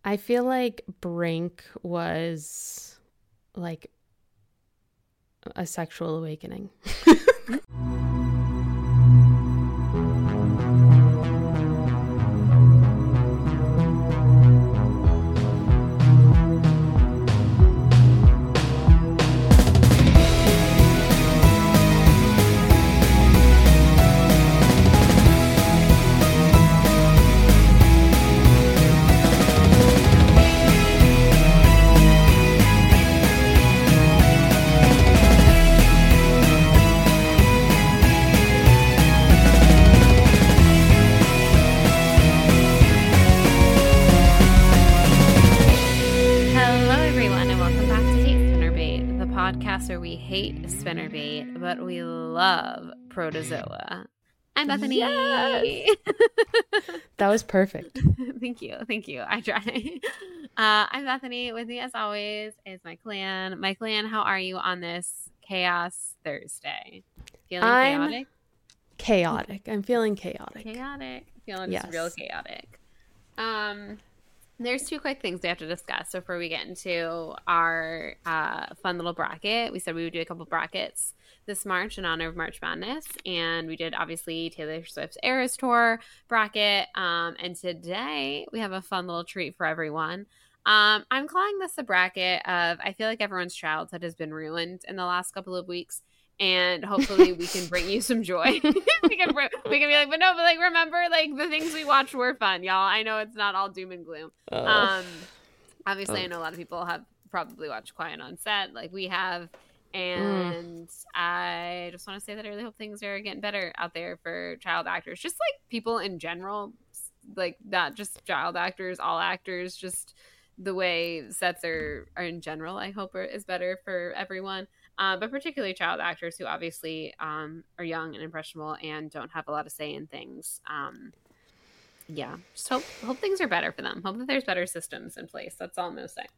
I feel like Brink was like a sexual awakening. Where we hate spinnerbait, but we love protozoa. I'm Bethany. Yes! That was perfect. Thank you. I try. I'm Bethany. With me, as always, is my clan. My clan, how are you on this Chaos Thursday? Feeling chaotic? I'm feeling chaotic. Feeling just real chaotic. There's two quick things we have to discuss before we get into our fun little bracket. We said we would do a couple brackets this March in honor of March Madness, and we did obviously Taylor Swift's Eras Tour bracket. And today we have a fun little treat for everyone. I'm calling this a bracket of I feel like everyone's childhood has been ruined in the last couple of weeks. And hopefully we can bring you some joy. we can be like, but remember, like, the things we watched were fun, y'all. I know it's not all doom and gloom. Obviously, I know a lot of people have probably watched Quiet on Set, like we have. And I just want to say that I really hope things are getting better out there for child actors, just like people in general, like not just child actors, all actors, just the way sets are in general, I hope is better for everyone. But particularly child actors who obviously are young and impressionable and don't have a lot of say in things. Yeah, just hope things are better for them. Hope that there's better systems in place. That's all I'm going to say.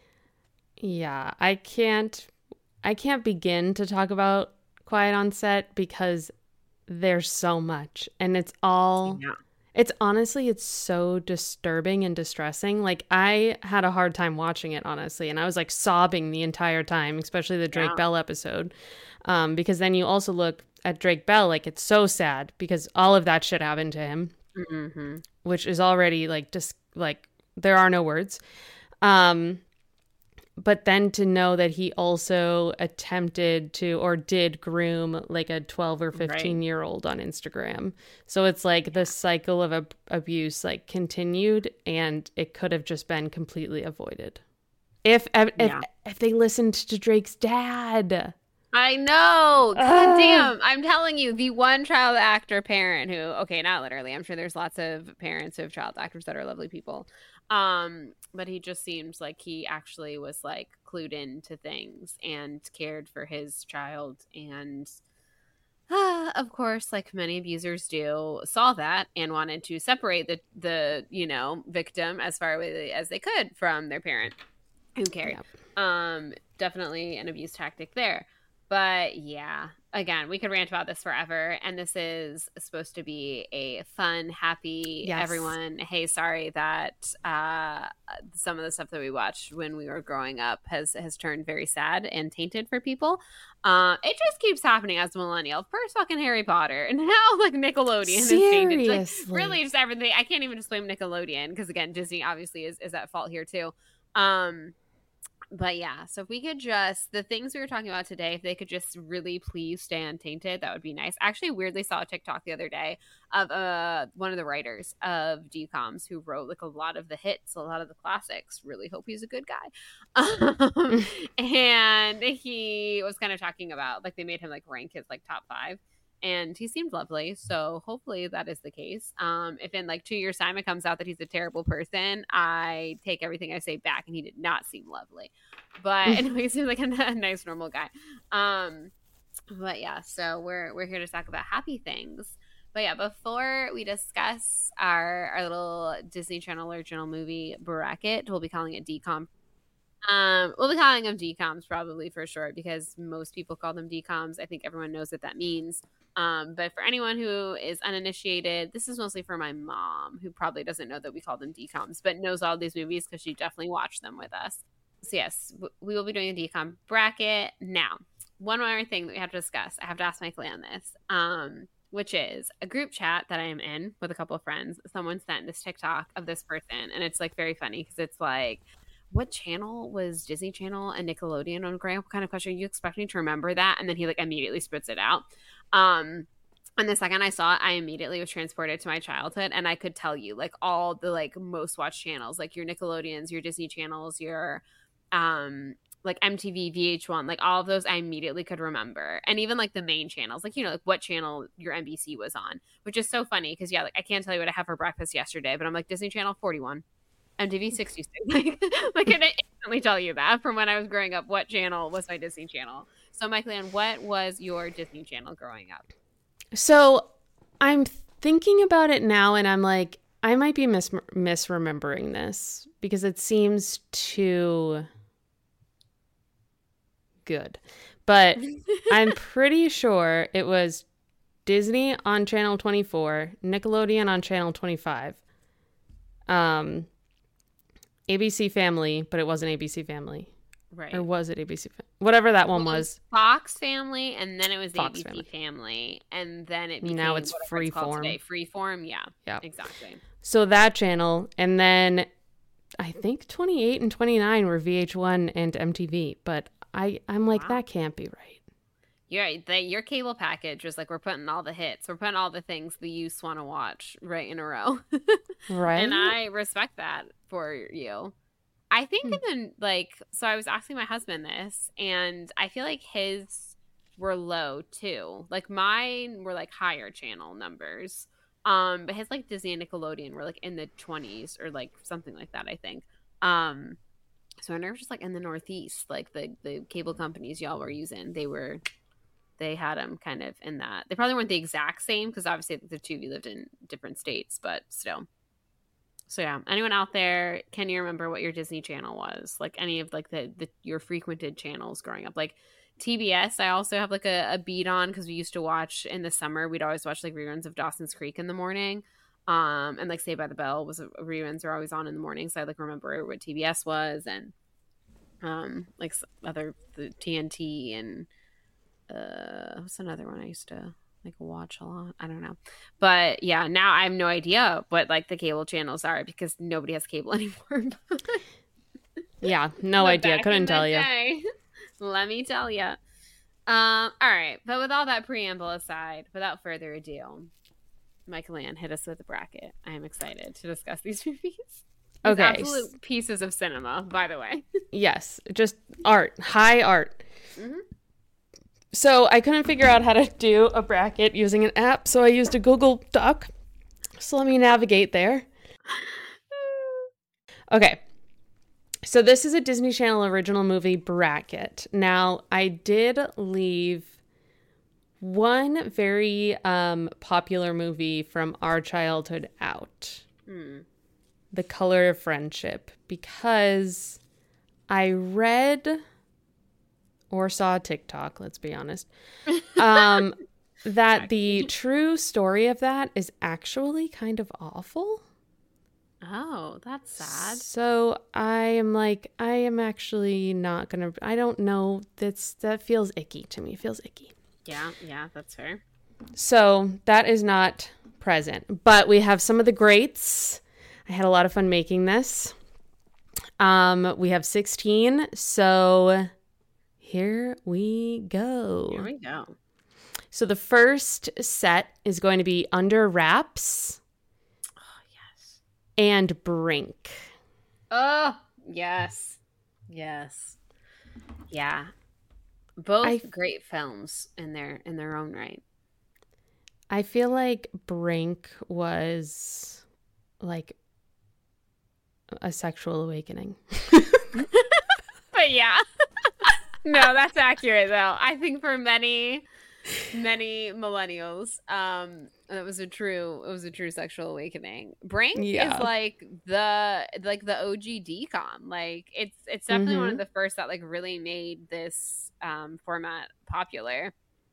Yeah, I can't begin to talk about Quiet on Set because there's so much, and it's all... Yeah. It's honestly, it's so disturbing and distressing. Like, I had a hard time watching it, honestly. And I was like sobbing the entire time, especially the Drake Bell episode. Because then you also look at Drake Bell, like, it's so sad because all of that shit happened to him, which is already like, just like, there are no words. But then to know that he also attempted to or did groom like a 12 or 15-year-old on Instagram. So it's like the cycle of abuse like continued, and it could have just been completely avoided. If they listened to Drake's dad. I know. God damn. I'm telling you, the one child actor parent who, okay, not literally. I'm sure there's lots of parents of child actors that are lovely people. But he just seems like he actually was like clued into things and cared for his child, and of course, like many abusers do, saw that and wanted to separate the victim as far away as they could from their parent who cared. Definitely an abuse tactic there. But yeah, again, we could rant about this forever. And this is supposed to be a fun, happy, everyone. Hey, sorry that some of the stuff that we watched when we were growing up has turned very sad and tainted for people. It just keeps happening as a millennial. First fucking Harry Potter, and now like Nickelodeon has tainted. Like, really just everything. I can't even just blame Nickelodeon because again, Disney obviously is at fault here too. But yeah, so if we could just, the things we were talking about today, if they could just really please stay untainted, that would be nice. I actually weirdly saw a TikTok the other day of one of the writers of DCOMs who wrote like a lot of the hits, a lot of the classics. Really hope he's a good guy. And he was kind of talking about, like, they made him like rank his like top 5. And he seemed lovely, so hopefully that is the case. If in like 2 years' time it comes out that he's a terrible person, I take everything I say back, and he did not seem lovely. But anyway, he seemed like a nice, normal guy. But yeah, so we're here to talk about happy things. But yeah, before we discuss our little Disney Channel original movie bracket, we'll be calling it DCOM. We'll be calling them DCOMs probably for short because most people call them DCOMs. I think everyone knows what that means. But for anyone who is uninitiated, this is mostly for my mom, who probably doesn't know that we call them DCOMs, but knows all these movies because she definitely watched them with us. So yes, we will be doing a DCOM bracket. Now, one more thing that we have to discuss. I have to ask Michael on this, which is a group chat that I am in with a couple of friends. Someone sent this TikTok of this person, and it's like very funny because it's like, what channel was Disney Channel and Nickelodeon on growing up? What kind of question? Are you expect me to remember that? And then he like immediately spits it out. And the second I saw it, I immediately was transported to my childhood, and I could tell you like all the like most watched channels, like your Nickelodeons, your Disney channels, your like MTV, VH1, like all of those I immediately could remember. And even like the main channels, like, you know, like what channel your NBC was on, which is so funny because yeah, like I can't tell you what I had for breakfast yesterday, but I'm like Disney Channel 41. MTV 66. Like, can I instantly tell you that from when I was growing up, what channel was my Disney Channel? So, Michael, what was your Disney Channel growing up? So, I'm thinking about it now, and I'm like, I might be misremembering this because it seems too good. But I'm pretty sure it was Disney on Channel 24, Nickelodeon on Channel 25. ABC Family, but it wasn't ABC Family. Right. Or was it ABC Family? Whatever that one was. Fox Family, and then it was Fox ABC Family, and then it became now it's Freeform. Freeform, yeah. Yeah. Exactly. So that channel, and then I think 28 and 29 were VH1 and MTV, but I'm like, that can't be right. You're right. Your cable package was like, we're putting all the hits. We're putting all the things the youths want to watch right in a row. Right. And I respect that for you. I think then, like, so I was asking my husband this, and I feel like his were low too. Like mine were like higher channel numbers. But his like Disney and Nickelodeon were like in the 20s or like something like that, I think. So I was just like in the Northeast, like the cable companies y'all were using, they had them kind of in that. They probably weren't the exact same because obviously the two of you lived in different states, but still. So yeah, anyone out there, can you remember what your Disney Channel was? Like any of like the your frequented channels growing up? Like TBS, I also have like a beat on because we used to watch in the summer. We'd always watch like reruns of Dawson's Creek in the morning. And like Saved by the Bell was reruns are always on in the morning. So I like remember what TBS was and like other the TNT and what's another one I used to like watch a lot? I don't know. But yeah, now I have no idea what like the cable channels are because nobody has cable anymore. Yeah, no idea. Couldn't tell you. Let me tell you. All right. But with all that preamble aside, without further ado, Michael Ann, hit us with a bracket. I am excited to discuss these movies. Okay. Absolute pieces of cinema, by the way. Yes, just art, high art. Mm-hmm. So I couldn't figure out how to do a bracket using an app, so I used a Google Doc. So let me navigate there. Okay. So this is a Disney Channel original movie bracket. Now, I did leave one very popular movie from our childhood out. The Color of Friendship, because I read or saw a TikTok, let's be honest, that the true story of that is actually kind of awful. Oh, that's sad. So I am actually not gonna, I don't know, that feels icky to me. It feels icky. Yeah, that's fair. So that is not present, but we have some of the greats. I had a lot of fun making this. We have 16, so here we go. Here we go. So the first set is going to be Under Wraps. Oh, yes. And Brink. Oh, yes. Yes. Yeah. Both great films in their own right. I feel like Brink was like a sexual awakening. But yeah. No, that's accurate though. I think for many millennials, it was a true sexual awakening. Brink is like the OG DCOM. Like it's definitely one of the first that like really made this format popular.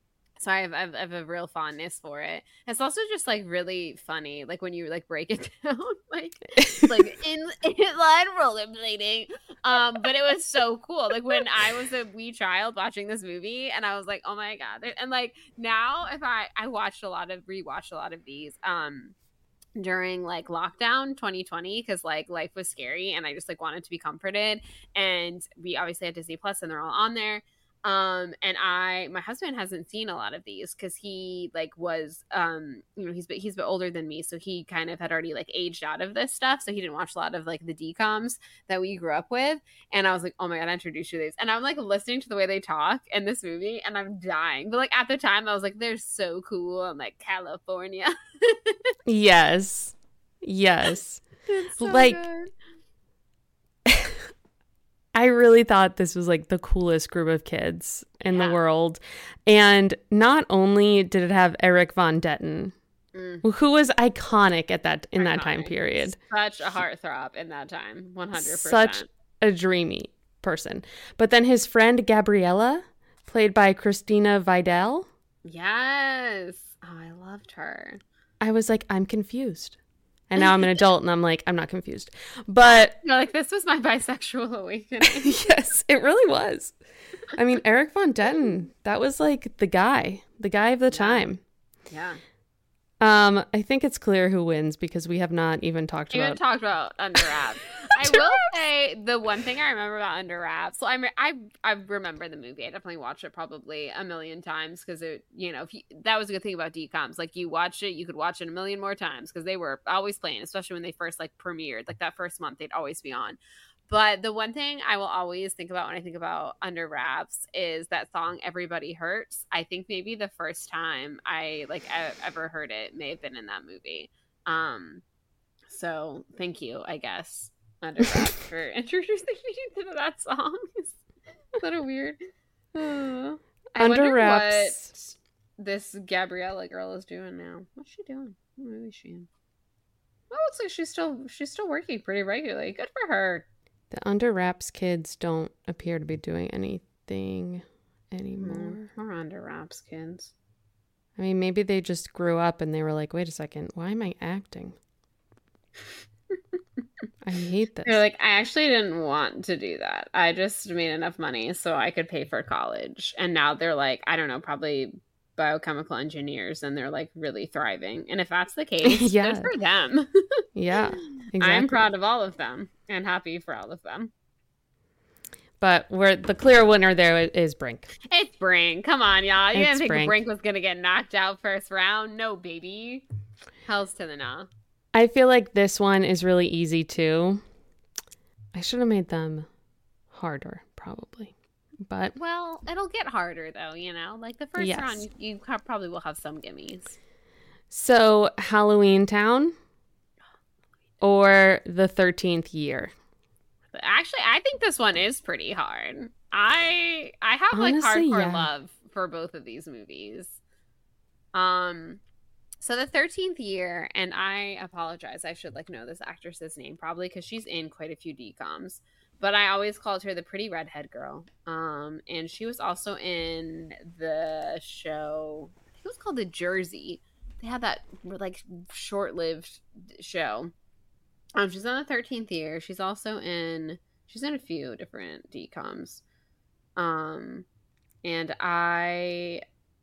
So I have a real fondness for it. It's also just like really funny, like when you like break it down, like in line rollerblading. But it was so cool. Like when I was a wee child watching this movie, and I was like, oh my god. And like now, if I rewatched a lot of these during like lockdown 2020 because like life was scary and I just like wanted to be comforted, and we obviously had Disney Plus and they're all on there. And my husband hasn't seen a lot of these because he like was he's a bit older than me, so he kind of had already like aged out of this stuff, so he didn't watch a lot of like the DComs that we grew up with. And I was like, oh my god, I introduced you to these, and I'm like listening to the way they talk in this movie and I'm dying. But like at the time I was like, they're so cool. I'm like, California. Yes. It's so like good. I really thought this was like the coolest group of kids in the world. And not only did it have Eric Von Detten, who was iconic at that time period. Such a heartthrob in that time, 100%. Such a dreamy person. But then his friend Gabriella, played by Christina Vidal. Yes. Oh, I loved her. I was like, I'm confused. And now I'm an adult and I'm like, I'm not confused. But you're like, this was my bisexual awakening. Yes, it really was. I mean, Eric Von Detten, that was like the guy of the time. Yeah. I think it's clear who wins because we have not even talked about Under Wraps. I will say the one thing I remember about Under Wraps. So I remember the movie. I definitely watched it probably a million times because it, that was a good thing about DComs. Like you watch it, you could watch it a million more times because they were always playing, especially when they first like premiered. Like that first month, they'd always be on. But the one thing I will always think about when I think about Under Wraps is that song "Everybody Hurts." I think maybe the first time I like ever heard it may have been in that movie. So thank you, I guess, Under Wraps, for introducing me to that song. Is that a weird? I Under Wraps. What this Gabriella girl is doing now. What's she doing? What movie is she in? Well, it looks like she's still working pretty regularly. Good for her. The Under Wraps kids don't appear to be doing anything anymore. We're Under Wraps kids. I mean, maybe they just grew up and they were like, wait a second, why am I acting? I hate this. They're like, I actually didn't want to do that. I just made enough money so I could pay for college. And now they're like, I don't know, probably biochemical engineers, and they're like really thriving. And if that's the case, good for them. Yeah, exactly. I'm proud of all of them and happy for all of them. But the clear winner there is Brink. It's Brink. Come on, y'all. You didn't think Brink was going to get knocked out first round? No, baby. Hells to the no. I feel like this one is really easy too. I should have made them harder, probably. But well, it'll get harder though, like the first round you probably will have some gimmies. So Halloween Town or the 13th Year? Actually, I think this one is pretty hard. I have honestly, like hardcore love for both of these movies. So the 13th Year, and I apologize, I should like know this actress's name probably because she's in quite a few DComs. But I always called her the pretty redhead girl. And she was also in the show, I think it was called The Jersey. They had that like short-lived show. She's on the 13th Year. She's also in a few different DComs. And I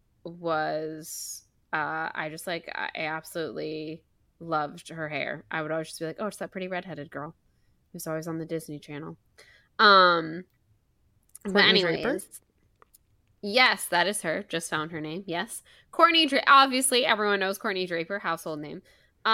absolutely loved her hair. I would always just be like, oh, it's that pretty redheaded girl who's always on the Disney Channel. But anyways, Draper? Yes, that is her. Just found her name. Yes, Courtney Draper. Obviously, everyone knows Courtney Draper, household name.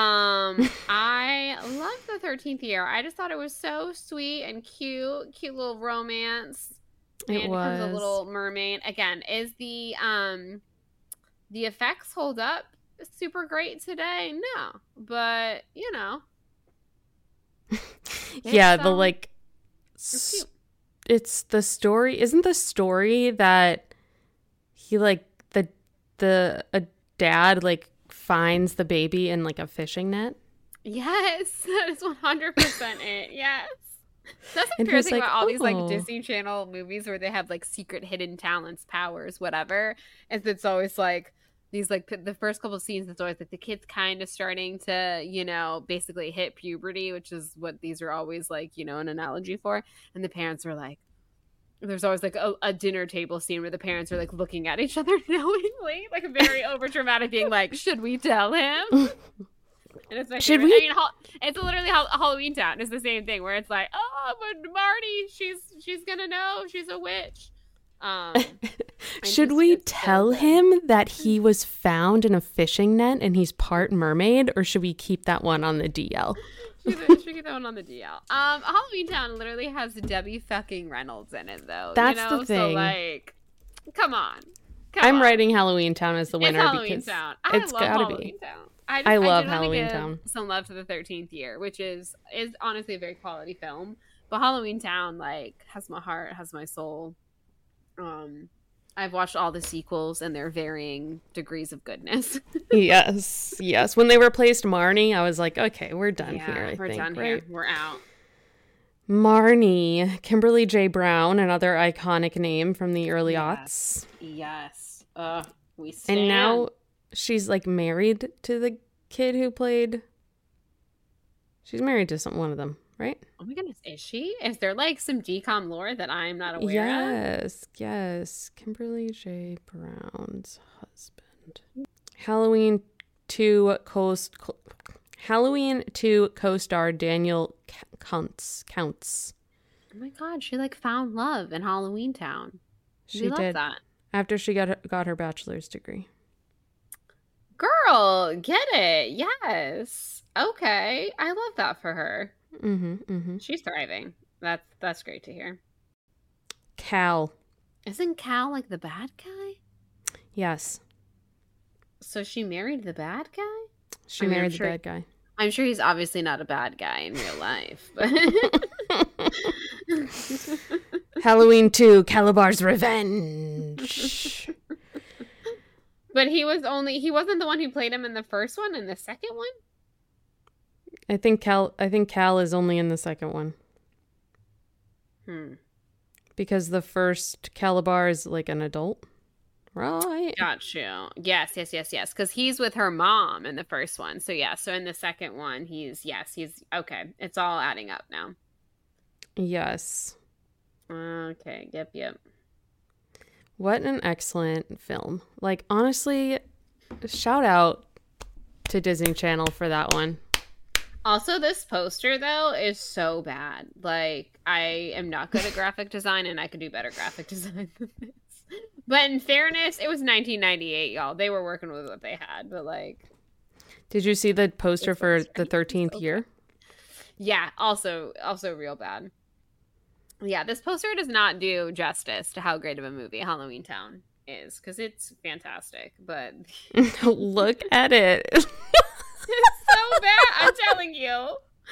I love the 13th Year. I just thought it was so sweet and cute little romance. It was a little mermaid. Again, is the effects hold up super great today? No, but yeah, the like it's the story. Isn't the story that he like a dad like finds the baby in like a fishing net? Yes, that is 100% it. Yes. That's the And favorite he's thing like, about all these like oh. Disney Channel movies where they have like secret hidden talents, powers, whatever. And it's always like these like the first couple of scenes. It's always like the kid's kind of starting to, you know, basically hit puberty, which is what these are always like, you know, an analogy for. And the parents are like, there's always like a dinner table scene where the parents are like looking at each other knowingly, like very over dramatic, being like, should we tell him? And it's my Should favorite. we? I mean, it's literally Halloween Town. It's the same thing where it's like, oh, but Marty, she's gonna know she's a witch. Should we tell him that he was found in a fishing net and he's part mermaid, or should we keep that one on the DL? Should get that one on the DL. Halloween Town literally has Debbie fucking Reynolds in it, though. That's you know? the thing. So like, come on. I'm writing Halloween Town as the winner Halloween because Town. it's love gotta Halloween be. Town. I love do Halloween give Town. some love to the 13th Year, which is honestly a very quality film. But Halloween Town like has my heart, has my soul. I've watched all the sequels and their varying degrees of goodness. Yes. When they replaced Marnie, I was like, okay, we're done here. We're done right? here. We're out. Marnie, Kimberly J. Brown, another iconic name from the early aughts. Yes. We stand. And now she's like married to the kid who played. She's married to one of them, right? Oh my goodness, is she? Is there like some decom lore that I'm not aware of? Yes. Kimberly J. Brown's husband. Halloween 2 co-star Daniel Counts. Oh my god, she like found love in Halloween Town. She love did that. after she got her bachelor's degree. Girl, get it? Yes. Okay, I love that for her. She's thriving. That's great to hear. Cal. Isn't Cal like the bad guy? Yes. So she married the bad guy? She married the bad guy. I'm sure he's obviously not a bad guy in real life, but Halloween 2, Calabar's Revenge. But he wasn't the one who played him in the first one and the second one? I think Cal is only in the second one. Because the first Calabar is like an adult. Right. Got you. Yes. Because he's with her mom in the first one. So yeah. So in the second one, he's okay. It's all adding up now. Yes. Okay. Yep. What an excellent film. Like, honestly, shout out to Disney Channel for that one. Also, this poster, though, is so bad. Like, I am not good at graphic design, and I could do better graphic design than this. But in fairness, it was 1998, y'all. They were working with what they had, but, like... Did you see the poster for the 13th year? Yeah, also real bad. Yeah, this poster does not do justice to how great of a movie Halloween Town is, because it's fantastic, but... Look at it. It's so bad, I'm telling you.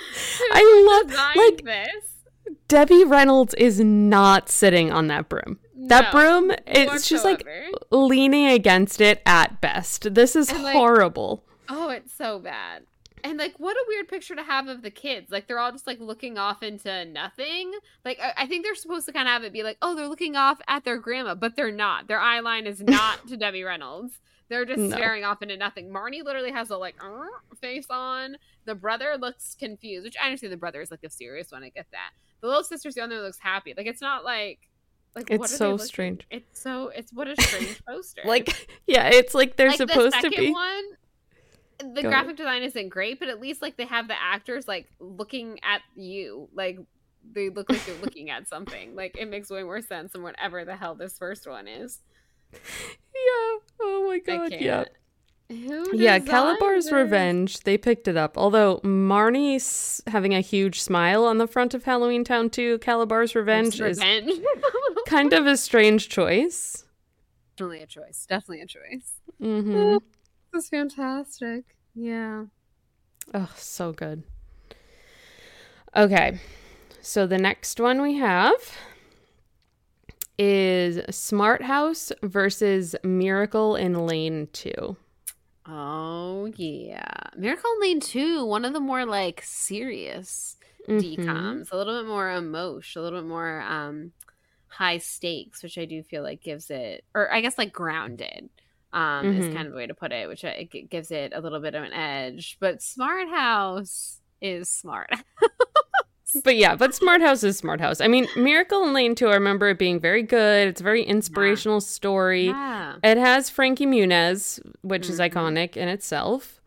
I love this. Debbie Reynolds is not sitting on that broom. That broom, it's just like leaning against it at best. This is horrible. Oh, it's so bad. And like, what a weird picture to have of the kids. Like, they're all just like looking off into nothing. Like, I think they're supposed to kind of have it be like, oh, they're looking off at their grandma, but they're not. Their eye line is not to Debbie Reynolds. They're just staring off into nothing. Marnie literally has a like face on. The brother looks confused, which I understand the brother is like a serious one. I get that. The little sister's the one that looks happy. Like, it's not like it's so strange. It's what a strange poster. Like, yeah, it's like they're like supposed the to be. One, the graphic design isn't great, but at least like they have the actors like looking at you. Like, they look like they're looking at something. Like, it makes way more sense than whatever the hell this first one is. Yeah. Oh my god. Yeah. Yeah, Calabar's Revenge. They picked it up. Although Marnie's having a huge smile on the front of Halloween Town 2, Calabar's Revenge is kind of a strange choice. Definitely a choice. Mm-hmm. Oh, this is fantastic. Yeah. Oh, so good. Okay. So the next one we have is Smart House versus Miracle in Lane 2. Oh, yeah. Miracle in Lane 2, one of the more, like, serious Mm-hmm. DComs, a little bit more emotion, a little bit more high stakes, which I do feel like gives it, or I guess like grounded, is Mm-hmm. kind of a way to put it, which it gives it a little bit of an edge. But Smart House is smart. But yeah, but Smart House is Smart House. I mean, Miracle in Lane 2, I remember it being very good. It's a very Yeah. inspirational story. Yeah. It has Frankie Muniz, which is Mm-hmm. iconic in itself.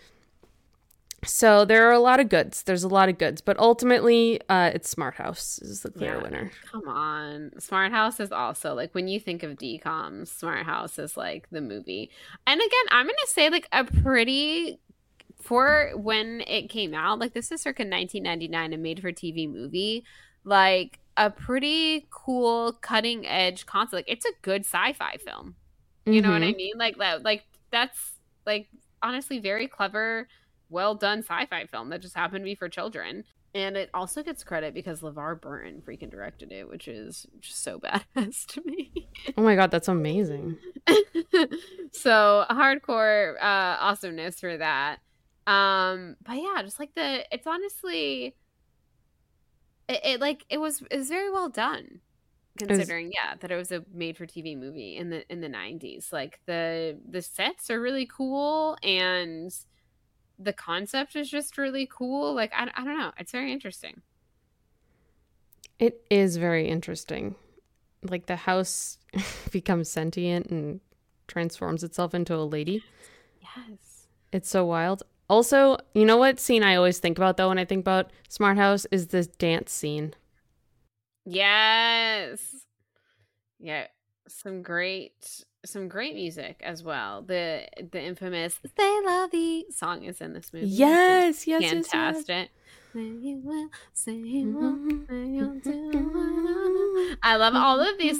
So there are a lot of goods. There's a lot of goods. But ultimately, it's Smart House is the clear winner. Come on. Smart House is also like when you think of DComs, Smart House is like the movie. And again, I'm going to say like a pretty, for when it came out, like this is circa 1999, a made for TV movie, like a pretty cool cutting edge concept. Like it's a good sci-fi film. You know what I Mm-hmm. mean? Like that, like that's like honestly very clever, well done sci-fi film that just happened to be for children. And it also gets credit because LeVar Burton freaking directed it, which is just so badass to me. Oh my God, that's amazing. So hardcore awesomeness for that. But yeah, just like it's honestly it was very well done considering that it was a made for TV movie in the 90s. Like the sets are really cool and the concept is just really cool. Like I don't know, it's very interesting. It is very interesting. Like the house becomes sentient and transforms itself into a lady. Yes. It's so wild. Also, you know what scene I always think about though when I think about Smart House is this dance scene. Yes. Yeah, some great music as well. The infamous "They Love Thee" song is in this movie, which is Yes, yes, yes, yes. fantastic. You will, say you will, say you'll do. I love all of these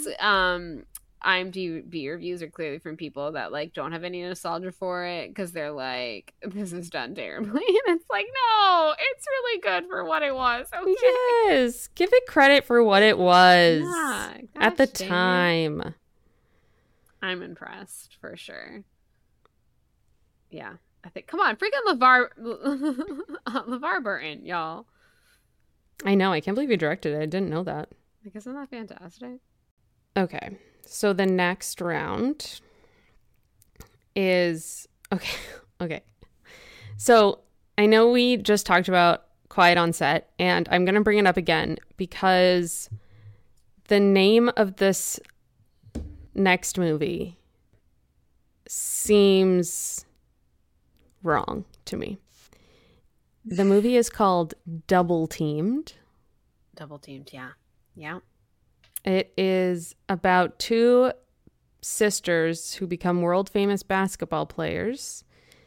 IMDb reviews are clearly from people that like don't have any nostalgia for it because they're like, this is done terribly. And it's like, no, it's really good for what it was. Okay. Yes, give it credit for what it was Yeah, at the gosh dang it. time. I'm impressed for sure. Yeah. I think come on, freaking LeVar Burton, y'all. I know, I can't believe you directed it. I didn't know that. Like, isn't that fantastic? Okay, so the next round is okay. Okay, so I know we just talked about Quiet on Set, and I'm gonna bring it up again because the name of this next movie seems wrong to me. The movie is called Double Teamed. Double teamed, yeah. Yeah. It is about two sisters who become world famous basketball players.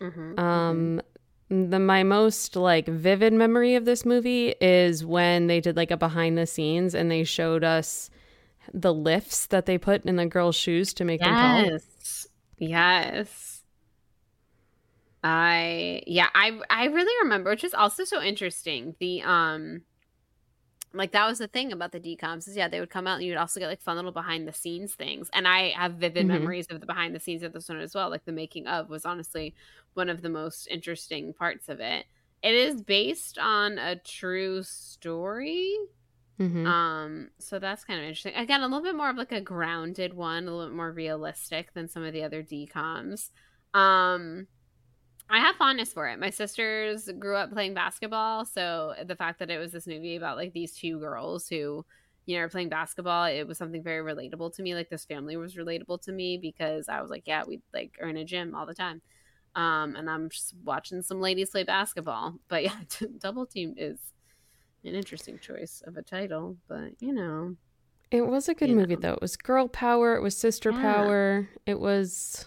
My most like vivid memory of this movie is when they did like a behind the scenes and they showed us the lifts that they put in the girls' shoes to make them tall. Yes. I really remember, which is also so interesting. The like that was the thing about the DComs is they would come out and you'd also get like fun little behind the scenes things. And I have vivid memories of the behind the scenes of this one as well. Like the making of was honestly one of the most interesting parts of it. It is based on a true story. So that's kind of interesting. Again, a little bit more of like a grounded one, a little bit more realistic than some of the other DComs. I have fondness for it. My sisters grew up playing basketball, so the fact that it was this movie about like these two girls who, are playing basketball, it was something very relatable to me. Like this family was relatable to me because I was like, yeah, we like are in a gym all the time. And I'm just watching some ladies play basketball. But yeah, Double Team is an interesting choice of a title, but It was a good movie though. It was girl power, it was sister power. It was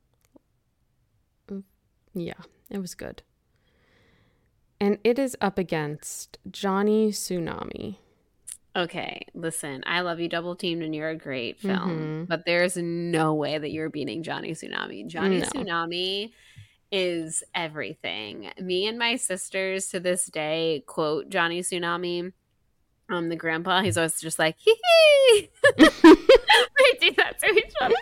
it was good. And it is up against Johnny Tsunami. Okay, listen, I love you, Double Teamed, and you're a great film, but there's no way that you're beating Johnny Tsunami. Johnny Tsunami is everything. Me and my sisters to this day quote Johnny Tsunami. The grandpa, he's always just like, hee hee. We do that to each other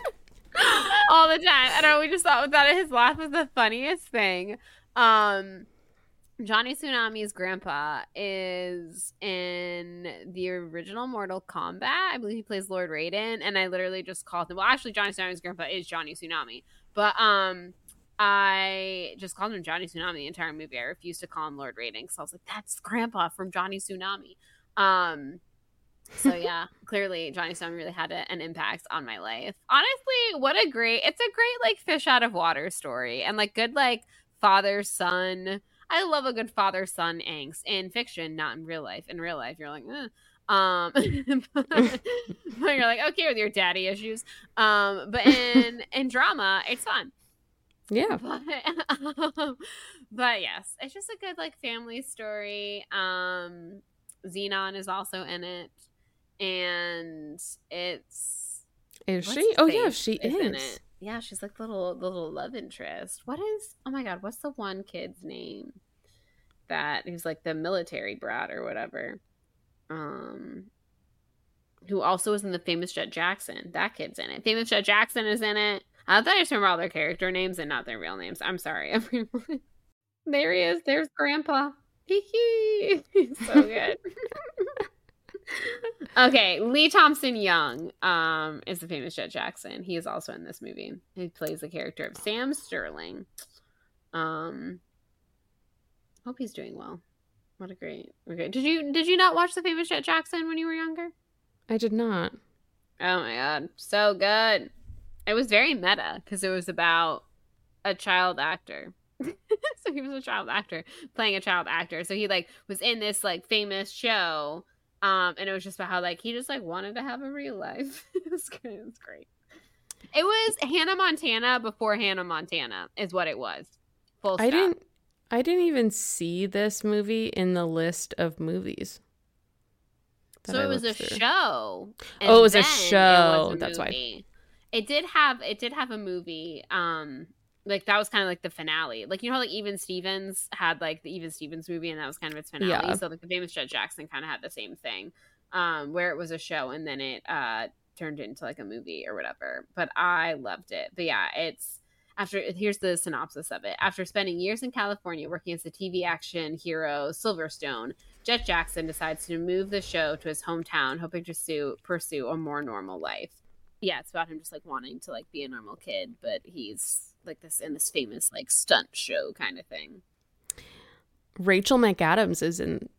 all the time. I don't know, we just thought that his laugh was the funniest thing. Johnny Tsunami's grandpa is in the original Mortal Kombat. I believe he plays Lord Raiden, and I literally just called him. Well, actually, Johnny Tsunami's grandpa is Johnny Tsunami, but I just called him Johnny Tsunami the entire movie. I refused to call him Lord Raiden because I was like, "That's Grandpa from Johnny Tsunami." So yeah, clearly Johnny Tsunami really had an impact on my life. Honestly, it's a great like fish out of water story, and like good like father son. I love a good father son angst in fiction, not in real life. In real life, you're like, but you're like okay with your daddy issues. But in drama, it's fun. Yeah. But yes, it's just a good like family story. Xenon is also in it, and it's is she? Oh yeah, she is. In it. Yeah, she's like the little love interest. What is? Oh my god, what's the one kid's name? That he's like the military brat or whatever. Who also is in the Famous Jet Jackson. That kid's in it. Famous Jet Jackson is in it. I thought I just remember all their character names and not their real names. I'm sorry, everyone. There he is. There's Grandpa. Hee hee. He's so good. Okay, Lee Thompson Young is the Famous Jet Jackson. He is also in this movie. He plays the character of Sam Sterling. Hope he's doing well. What a great. Okay, did you not watch the Famous Jet Jackson when you were younger? I did not. Oh my god, so good. It was very meta because it was about a child actor. So he was a child actor playing a child actor. So he like was in this like famous show, and it was just about how like he just like wanted to have a real life. It was great. It was great. It was Hannah Montana before Hannah Montana is what it was. Full stop. I didn't even see this movie in the list of movies. So it was a show. Oh, it was a show. That's why. It did have a movie. Like that was kind of like the finale. Like you know how like Even Stevens had like the Even Stevens movie and that was kind of its finale. Yeah. So like the Famous Jet Jackson kind of had the same thing. Where it was a show and then it turned into like a movie or whatever. But I loved it. But yeah, here's the synopsis of it. After spending years in California working as the TV action hero Silverstone, Jet Jackson decides to move the show to his hometown, hoping to pursue a more normal life. Yeah, it's about him just like wanting to like be a normal kid, but he's like this in this famous like stunt show kind of thing. Rachel McAdams is in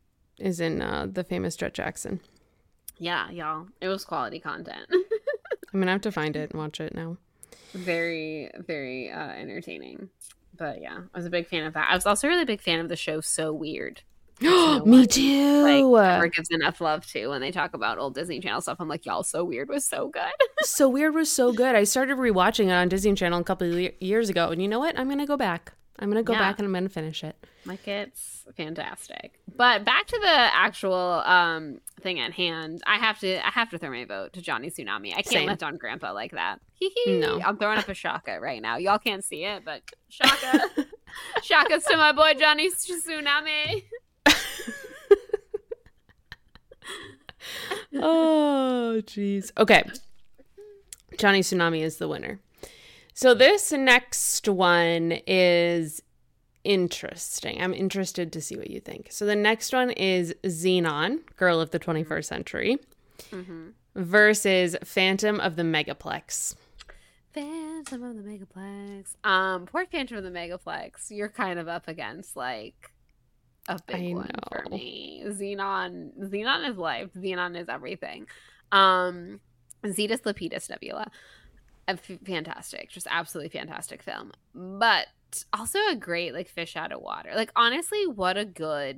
the Famous Jet Jackson. Yeah, y'all. It was quality content. I'm gonna have to find it and watch it now. Very, very entertaining. But yeah, I was a big fan of that. I was also a really big fan of the show So Weird. Me too. Like, never gives enough love to when they talk about old Disney Channel stuff. I'm like, y'all, So Weird was so good. So Weird was so good. I started rewatching it on Disney Channel a couple of years ago, and you know what? I'm gonna go back. I'm gonna go back and I'm gonna finish it. Like it's fantastic. But back to the actual thing at hand. I have to throw my vote to Johnny Tsunami. I can't let on Grandpa like that. No, I'm throwing up a shaka right now. Y'all can't see it, but shaka, shakas to my boy Johnny Tsunami. Oh, jeez. Okay. Johnny Tsunami is the winner. So this next one is interesting. I'm interested to see what you think. So the next one is Xenon, Girl of the 21st Century, versus Phantom of the Megaplex. Phantom of the Megaplex. Poor Phantom of the Megaplex. You're kind of up against like a big one for me. Xenon is life. Xenon is everything. Zetus Lapidus Nebula. Fantastic, just absolutely fantastic film, but also a great like fish out of water. Like honestly, what an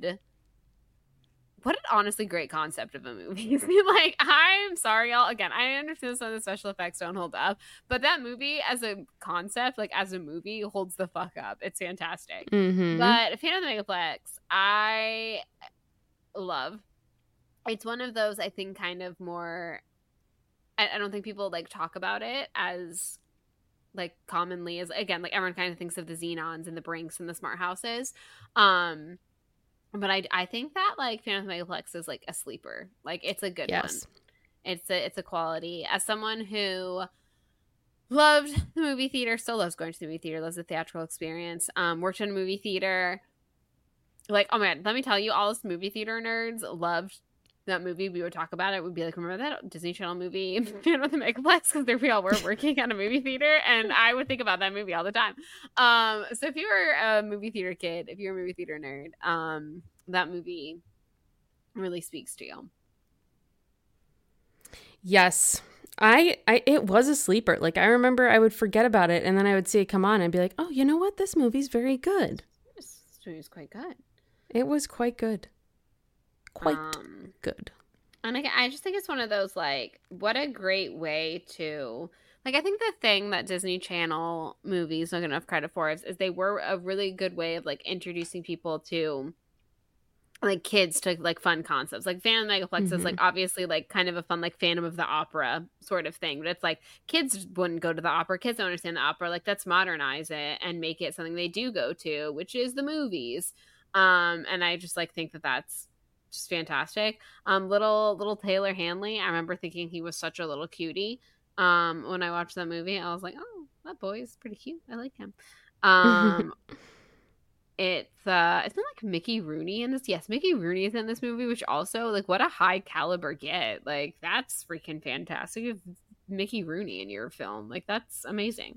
honestly great concept of a movie. Like I'm sorry y'all, again I understand some of the special effects don't hold up, but that movie as a concept, like as a movie, holds the fuck up. It's fantastic. But Phantom of the Megaplex I love. It's one of those I think kind of more, I don't think people like talk about it as like commonly as, again, like everyone kind of thinks of the Xenons and the Brinks and the Smart Houses. But I think that like Phantom of the Megaplex is like a sleeper. Like it's a good one. It's a quality. As someone who loved the movie theater, still loves going to the movie theater, loves the theatrical experience, worked in a movie theater, Like, oh man, let me tell you, all us movie theater nerds loved that movie. We would talk about it. We'd be like, remember that Disney Channel movie, Phantom of the Megaplex? Because there we all were working at a movie theater, and I would think about that movie all the time. So if you were a movie theater kid, if you're a movie theater nerd, that movie really speaks to you. Yes. I it was a sleeper. Like, I remember I would forget about it, and then I would see it come on and be like, oh, you know what? This movie's very good. This movie's quite good. It was quite good. Quite good. And I just think it's one of those, like, what a great way to, like, I think the thing that Disney Channel movies don't get enough credit for is they were a really good way of, like, introducing people to, like, kids to, like, fun concepts. Like, Phantom of the Megaplex is, like, obviously, like, kind of a fun, like, Phantom of the Opera sort of thing. But it's, like, kids wouldn't go to the opera. Kids don't understand the opera. Like, let's modernize it and make it something they do go to, which is the movies. And I just, like, think that that's just fantastic. Little Taylor Hanley, I remember thinking he was such a little cutie. When I watched that movie, I was like, oh, that boy is pretty cute. I like him. It's isn't like Mickey Rooney in this? Yes, Mickey Rooney is in this movie, which also, like, what a high caliber get. Like, that's freaking fantastic. You have Mickey Rooney in your film. Like, that's amazing.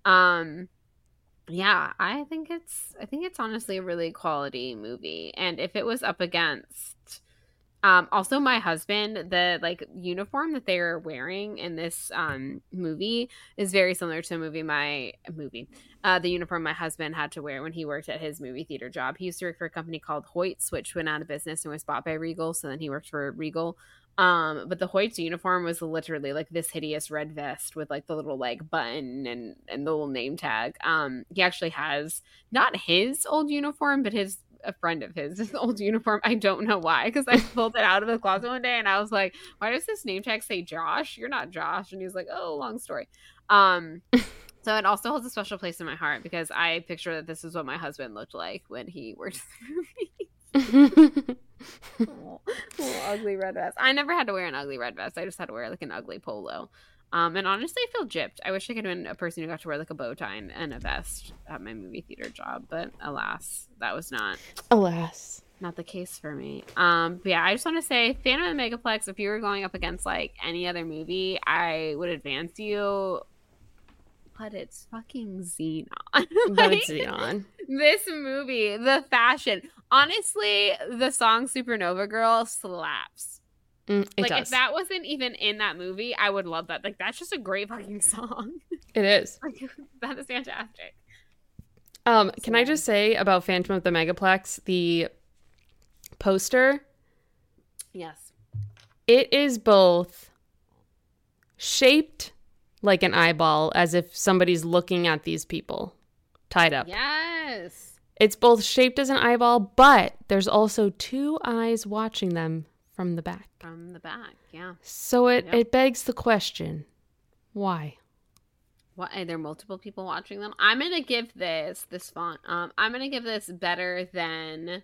Yeah, I think it's honestly a really quality movie. And if it was up against also my husband, the, like, uniform that they're wearing in this movie is very similar to the uniform my husband had to wear when he worked at his movie theater job. He used to work for a company called Hoyts, which went out of business and was bought by Regal, so then he worked for Regal. But the Hoyts uniform was literally, like, this hideous red vest with, like, the little, like, button and the little name tag. He actually has not his old uniform, but a friend of his old uniform. I don't know why, because I pulled it out of the closet one day and I was like, why does this name tag say Josh? You're not Josh. And he's like, oh, long story. So it also holds a special place in my heart because I picture that this is what my husband looked like when he worked in the movies. Oh, ugly red vest. I never had to wear an ugly red vest. I just had to wear, like, an ugly polo. And honestly, I feel gypped. I wish I could have been a person who got to wear, like, a bow tie and a vest at my movie theater job, but alas, that was not the case for me. But yeah, I just want to say, Phantom of the Megaplex, if you were going up against, like, any other movie, I would advance you. But it's fucking Xenon. But it's Xenon. This movie, the fashion. Honestly, the song Supernova Girl slaps. It like, does. If that wasn't even in that movie, I would love that. Like, that's just a great fucking song. It is. Like, that is fantastic. Can I just say about Phantom of the Megaplex, the poster? Yes. It is both shaped like an eyeball, as if somebody's looking at these people tied up. Yes. It's both shaped as an eyeball, but there's also two eyes watching them from the back. From the back, yeah. So it begs the question, why? What? Are there multiple people watching them? I'm going to give this font. I'm going to give this better than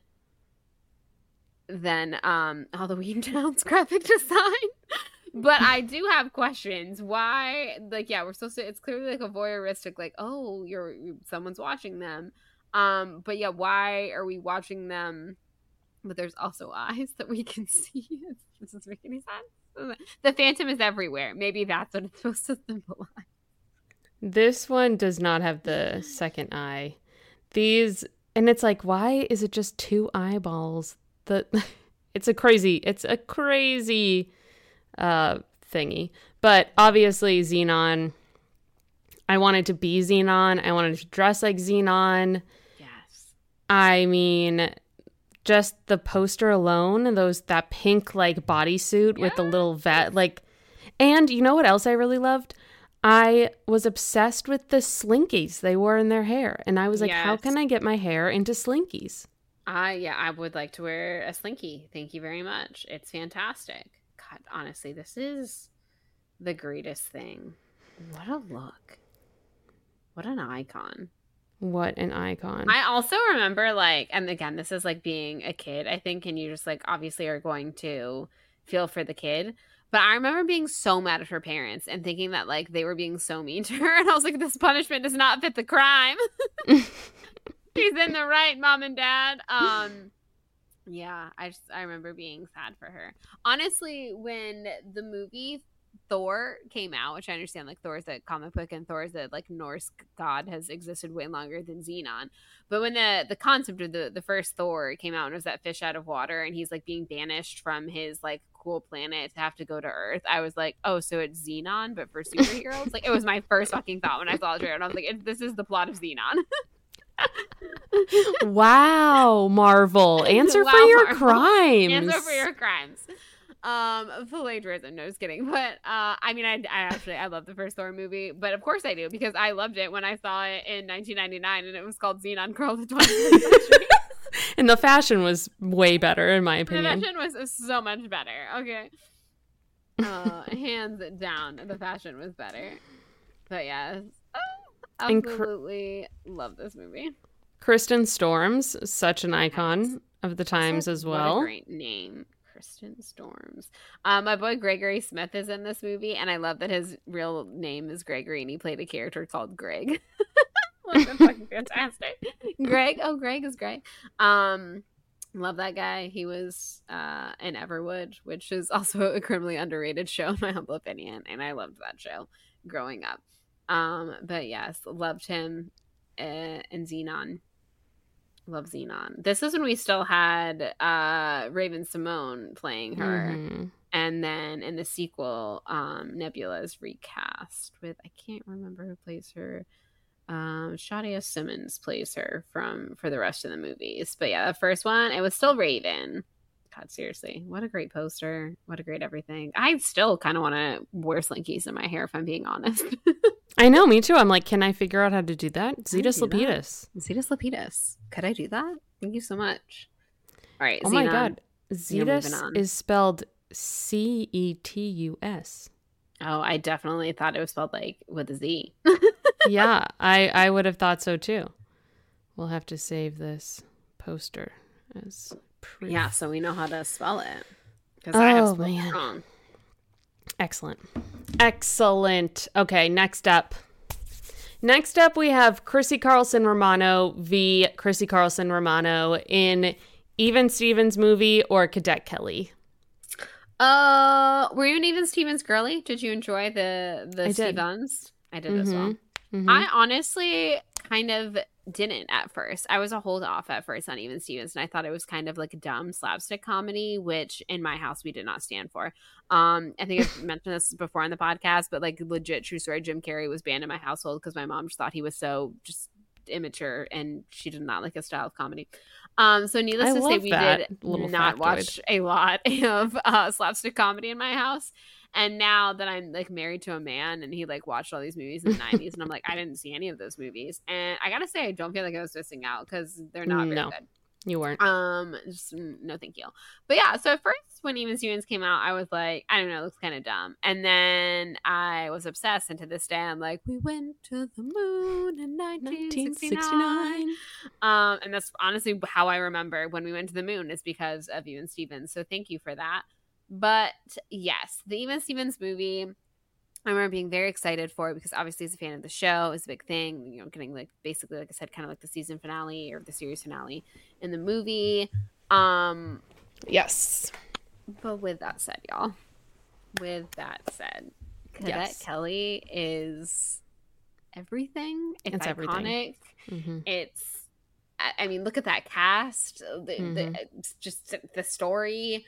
Halloween Town's graphic design. But I do have questions. Why? Like, yeah, we're supposed to. It's clearly like a voyeuristic, like, oh, someone's watching them. But yeah, why are we watching them? But there's also eyes that we can see. Does this make any sense? The Phantom is everywhere. Maybe that's what it's supposed to symbolize. This one does not have the second eye. And it's like, why is it just two eyeballs? It's a crazy thingy. But obviously Xenon, I wanted to be Xenon. I wanted to dress like Xenon. Yes. I mean, just the poster alone, that pink, like, bodysuit with the little vet, like, and you know what else I really loved? I was obsessed with the slinkies they wore in their hair. And I was like, how can I get my hair into slinkies? I would like to wear a slinky. Thank you very much. It's fantastic. God, honestly, this is the greatest thing. What a look. What an icon. What an icon. I also remember, like, and again, this is like being a kid, I think, and you just, like, obviously are going to feel for the kid. But I remember being so mad at her parents and thinking that, like, they were being so mean to her. And I was like, this punishment does not fit the crime. She's in the right, Mom and Dad. Yeah, I remember being sad for her. Honestly, when the movie Thor came out, which I understand, like, Thor's a comic book and Thor's a, like, Norse god, has existed way longer than Xenon. But when the concept of the first Thor came out and it was that fish out of water and he's, like, being banished from his, like, cool planet to have to go to Earth, I was like, oh, so it's Xenon, but for superheroes? Like, it was my first fucking thought when I saw the trailer. And I was like, this is the plot of Xenon. Wow, Marvel. Answer for your crimes. Answer for your crimes. Plagiarism. No, just kidding. But I mean, I love the first Thor movie, but of course I do because I loved it when I saw it in 1999, and it was called Xenon Girl of the 20th Century. And the fashion was way better, in my opinion. The fashion was so much better. Okay. Hands down, the fashion was better. But yeah, absolutely love this movie. Kristen Storms, such an icon of the times as well. What a great name. Kristen Storms. My boy Gregory Smith is in this movie, and I love that his real name is Gregory, and he played a character called Greg. That's fucking fantastic. Greg. Oh, Greg is great. Love that guy. He was in Everwood, which is also a criminally underrated show, in my humble opinion, and I loved that show growing up. But yes, loved him in Xenon. Love Xenon. This is when we still had Raven Simone playing her. Mm-hmm. And then in the sequel, Nebula is recast with, I can't remember who plays her. Shadia Simmons plays her for the rest of the movies. But yeah, the first one, it was still Raven. God, seriously. What a great poster. What a great everything. I still kind of want to wear slinkies in my hair, if I'm being honest. I know, me too. I'm like, can I figure out how to do that? Zetus Lapidus. Zetus Lapidus. Could I do that? Thank you so much. All right. Oh my God. Zetus is spelled Cetus. Oh, I definitely thought it was spelled like with a Z. Yeah, I would have thought so too. We'll have to save this poster as proof. Yeah, so we know how to spell it. Because I have spelled it wrong. Excellent. Okay, next up. Next up, we have Chrissy Carlson Romano v. Chrissy Carlson Romano in Even Stevens movie or Cadet Kelly. Were you an Even Stevens girly? Did you enjoy the Stevens? I did as well. Mm-hmm. I honestly kind of didn't at first. I was a hold off at first on Even Stevens, and I thought it was kind of like a dumb slapstick comedy, which in my house we did not stand for. I think I've mentioned this before on the podcast, but like legit true story, Jim Carrey was banned in my household because my mom just thought he was so just immature, and she did not like his style of comedy. So needless to say, we did not watch a lot of slapstick comedy in my house. And now that I'm like married to a man and he like watched all these movies in the 90s, and I'm like, I didn't see any of those movies. And I gotta say, I don't feel like I was missing out because they're not very good. You weren't. Just no thank you. But yeah, so at first when Even Stevens came out, I was like, I don't know, it looks kind of dumb. And then I was obsessed, and to this day I'm like, we went to the moon in 1969. And that's honestly how I remember when we went to the moon, is because of Even Stevens. So thank you for that. But yes, the Even Stevens movie, I remember being very excited for it because obviously as a fan of the show, it's a big thing, you know, getting like basically, like I said, kind of like the season finale or the series finale in the movie. Yes. But with that said, y'all, Cadet Kelly is everything. It's iconic. Everything. Mm-hmm. It's, I mean, look at that cast. Just the story.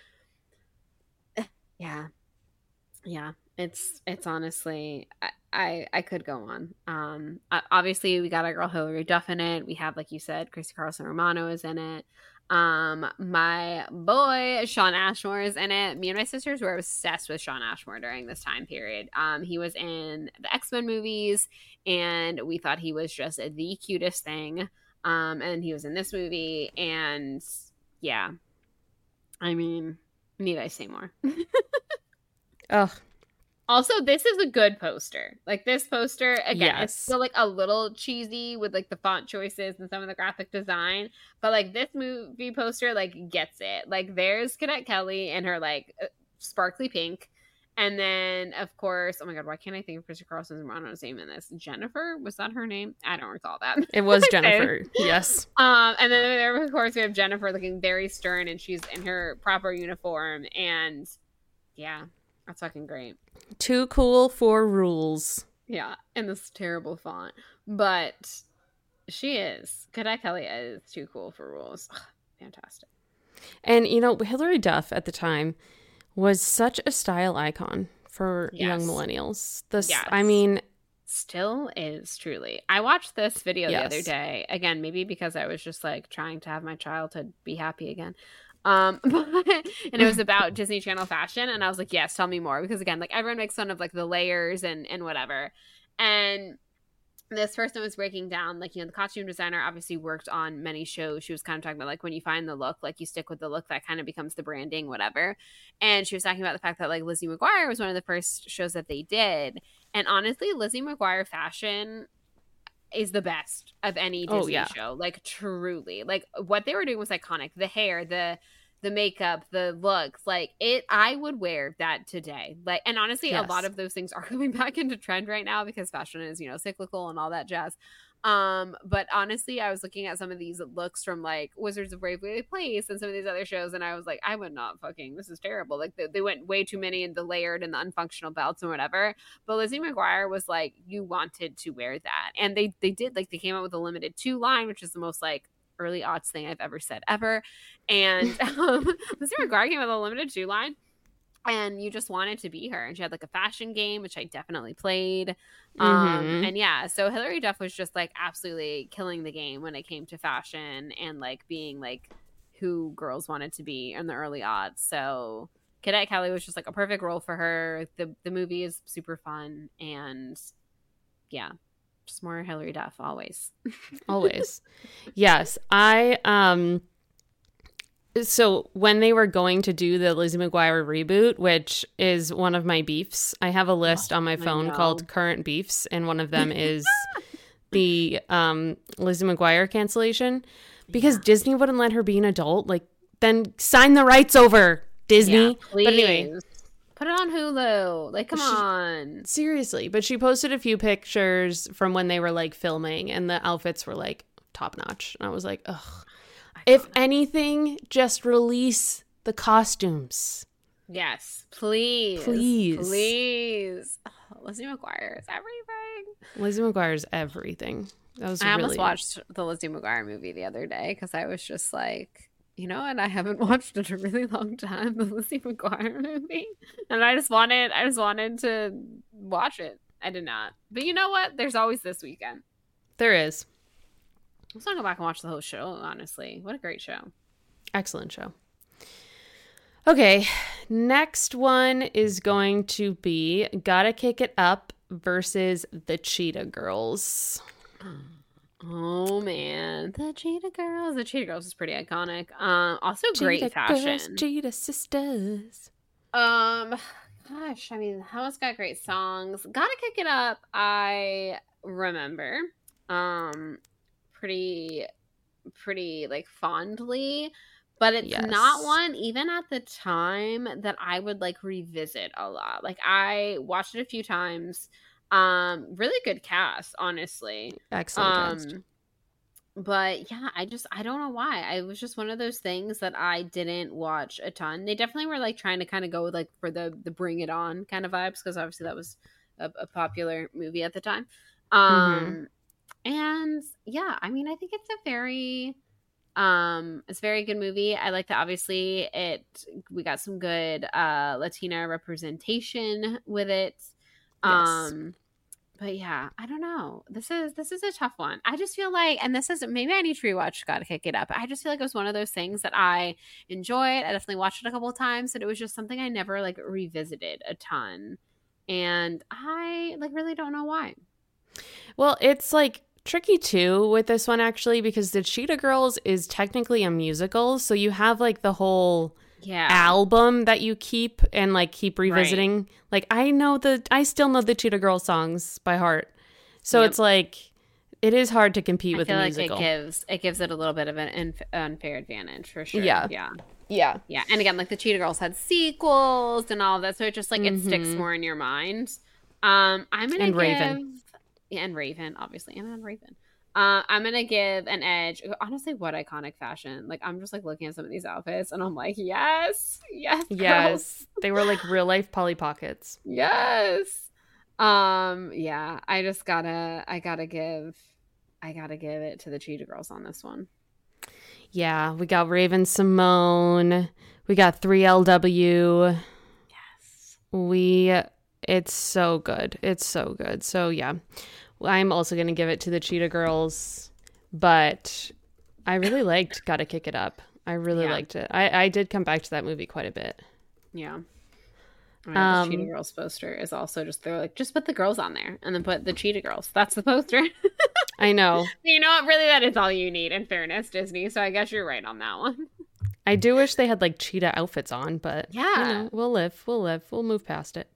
Yeah. It's honestly, I could go on. Obviously we got our girl Hilary Duff in it. We have, like you said, Chrissy Carlson Romano is in it. My boy Shawn Ashmore is in it. Me and my sisters were obsessed with Shawn Ashmore during this time period. He was in the X-Men movies, and we thought he was just the cutest thing. And he was in this movie, and yeah, I mean, need I say more? Ugh. Also, this is a good poster. Like, this poster, again, It's still, like, a little cheesy with, like, the font choices and some of the graphic design. But, like, this movie poster, like, gets it. Like, there's Cadet Kelly in her, like, sparkly pink. And then, of course, oh my God, why can't I think of Krista Carlson's Romano's name in this? Jennifer? Was that her name? I don't recall that. It was Jennifer, yes. And then there, of course, we have Jennifer looking very stern, and she's in her proper uniform. And yeah, that's fucking great. Too cool for rules. Yeah, and this terrible font. But she is. Cadet Kelly is too cool for rules. Ugh, fantastic. And, Hilary Duff at the time was such a style icon for young millennials. I mean, still is, truly. I watched this video the other day, again, maybe because I was just like trying to have my childhood be happy again. And it was about Disney Channel fashion, and I was like, yes, tell me more, because again, like, everyone makes fun of like the layers and whatever. And this person was breaking down, like, the costume designer obviously worked on many shows. She was kind of talking about, like, when you find the look, like, you stick with the look, that kind of becomes the branding, whatever. And she was talking about the fact that, like, Lizzie McGuire was one of the first shows that they did. And honestly, Lizzie McGuire fashion is the best of any Disney show. Like, truly. Like, what they were doing was iconic. The hair, the makeup, the looks, like, I would wear that today. Like, and honestly, a lot of those things are coming back into trend right now because fashion is, cyclical and all that jazz. But honestly, I was looking at some of these looks from like Wizards of Waverly Place and some of these other shows, and I was like, I would not fucking, this is terrible. Like, they went way too many in the layered and the unfunctional belts and whatever. But Lizzie McGuire was like, you wanted to wear that. And they did, like, they came out with a limited 2 line, which is the most like early aughts thing I've ever said ever. And Lizzie McGuire came with a limited 2 line, and you just wanted to be her. And she had like a fashion game, which I definitely played. And yeah, so Hilary Duff was just like absolutely killing the game when it came to fashion and like being like who girls wanted to be in the early aughts. So Cadet Kelly was just like a perfect role for her. The movie is super fun, and yeah, just more Hilary Duff always. Always. Yes. So when they were going to do the Lizzie McGuire reboot, which is one of my beefs, I have a list on my phone called current beefs, and one of them is the Lizzie McGuire cancellation, because Disney wouldn't let her be an adult. Like, then sign the rights over, Disney. Please. But anyway, put it on Hulu. Like, come on. Seriously. But she posted a few pictures from when they were like filming, and the outfits were like top notch. And I was like, ugh. If anything, just release the costumes. Yes, please. Please. Oh, Lizzie McGuire is everything. Lizzie McGuire is everything. I almost watched the Lizzie McGuire movie the other day because I was just like, and I haven't watched in a really long time, the Lizzie McGuire movie. And I just wanted to watch it. I did not. But you know what? There's always this weekend. There is. Let's not go back and watch the whole show, honestly. What a great show. Excellent show. Okay, next one is going to be Gotta Kick It Up versus the Cheetah Girls. Oh, man. The Cheetah Girls. The Cheetah Girls is pretty iconic. Also great Cheetah fashion. Girls, Cheetah Sisters. Gosh, I mean, Howard's got great songs. Gotta Kick It Up, I remember. Pretty like fondly, but it's not one even at the time that I would like revisit a lot. Like, I watched it a few times. Really good cast, honestly. Excellent cast. But yeah, I don't know why. It was just one of those things that I didn't watch a ton. They definitely were like trying to kind of go like for the Bring It On kind of vibes, because obviously that was a popular movie at the time. And yeah, I mean, I think it's a very good movie. I like that obviously we got some good Latina representation with it. But yeah, I don't know. This is a tough one. I just feel like, and this is, maybe I need to rewatch Gotta Kick It Up. I just feel like it was one of those things that I enjoyed. I definitely watched it a couple of times, but it was just something I never like revisited a ton. And I like really don't know why. Well, it's like tricky too with this one, actually, because the Cheetah Girls is technically a musical, so you have like the whole album that you keep revisiting. Right. Like, I still know the Cheetah Girls songs by heart, so it's like it is hard to compete with the musical. Like it gives it a little bit of an unfair advantage for sure. Yeah. Yeah. Yeah. And again, like the Cheetah Girls had sequels and all that. So it just like it sticks more in your mind. I'm going to give Raven. Yeah, and Raven, obviously. And Raven. I'm going to give an edge. Honestly, what iconic fashion. Like I'm just like looking at some of these outfits and I'm like, yes, Yes. They were like real life Polly Pockets. Yes. Yeah, I gotta give it to the Cheetah Girls on this one. Yeah, we got Raven Simone. We got 3LW. Yes. It's so good. It's so good. So yeah, I'm also going to give it to the Cheetah Girls, but I really liked Gotta Kick It Up. I really liked it. I did come back to that movie quite a bit. Yeah. The Cheetah Girls poster is also they're like, just put the girls on there and then put the Cheetah Girls. That's the poster. I know. You know what? Really, that is all you need, in fairness, Disney. So I guess you're right on that one. I do wish they had like cheetah outfits on, but yeah, we'll live. We'll move past it.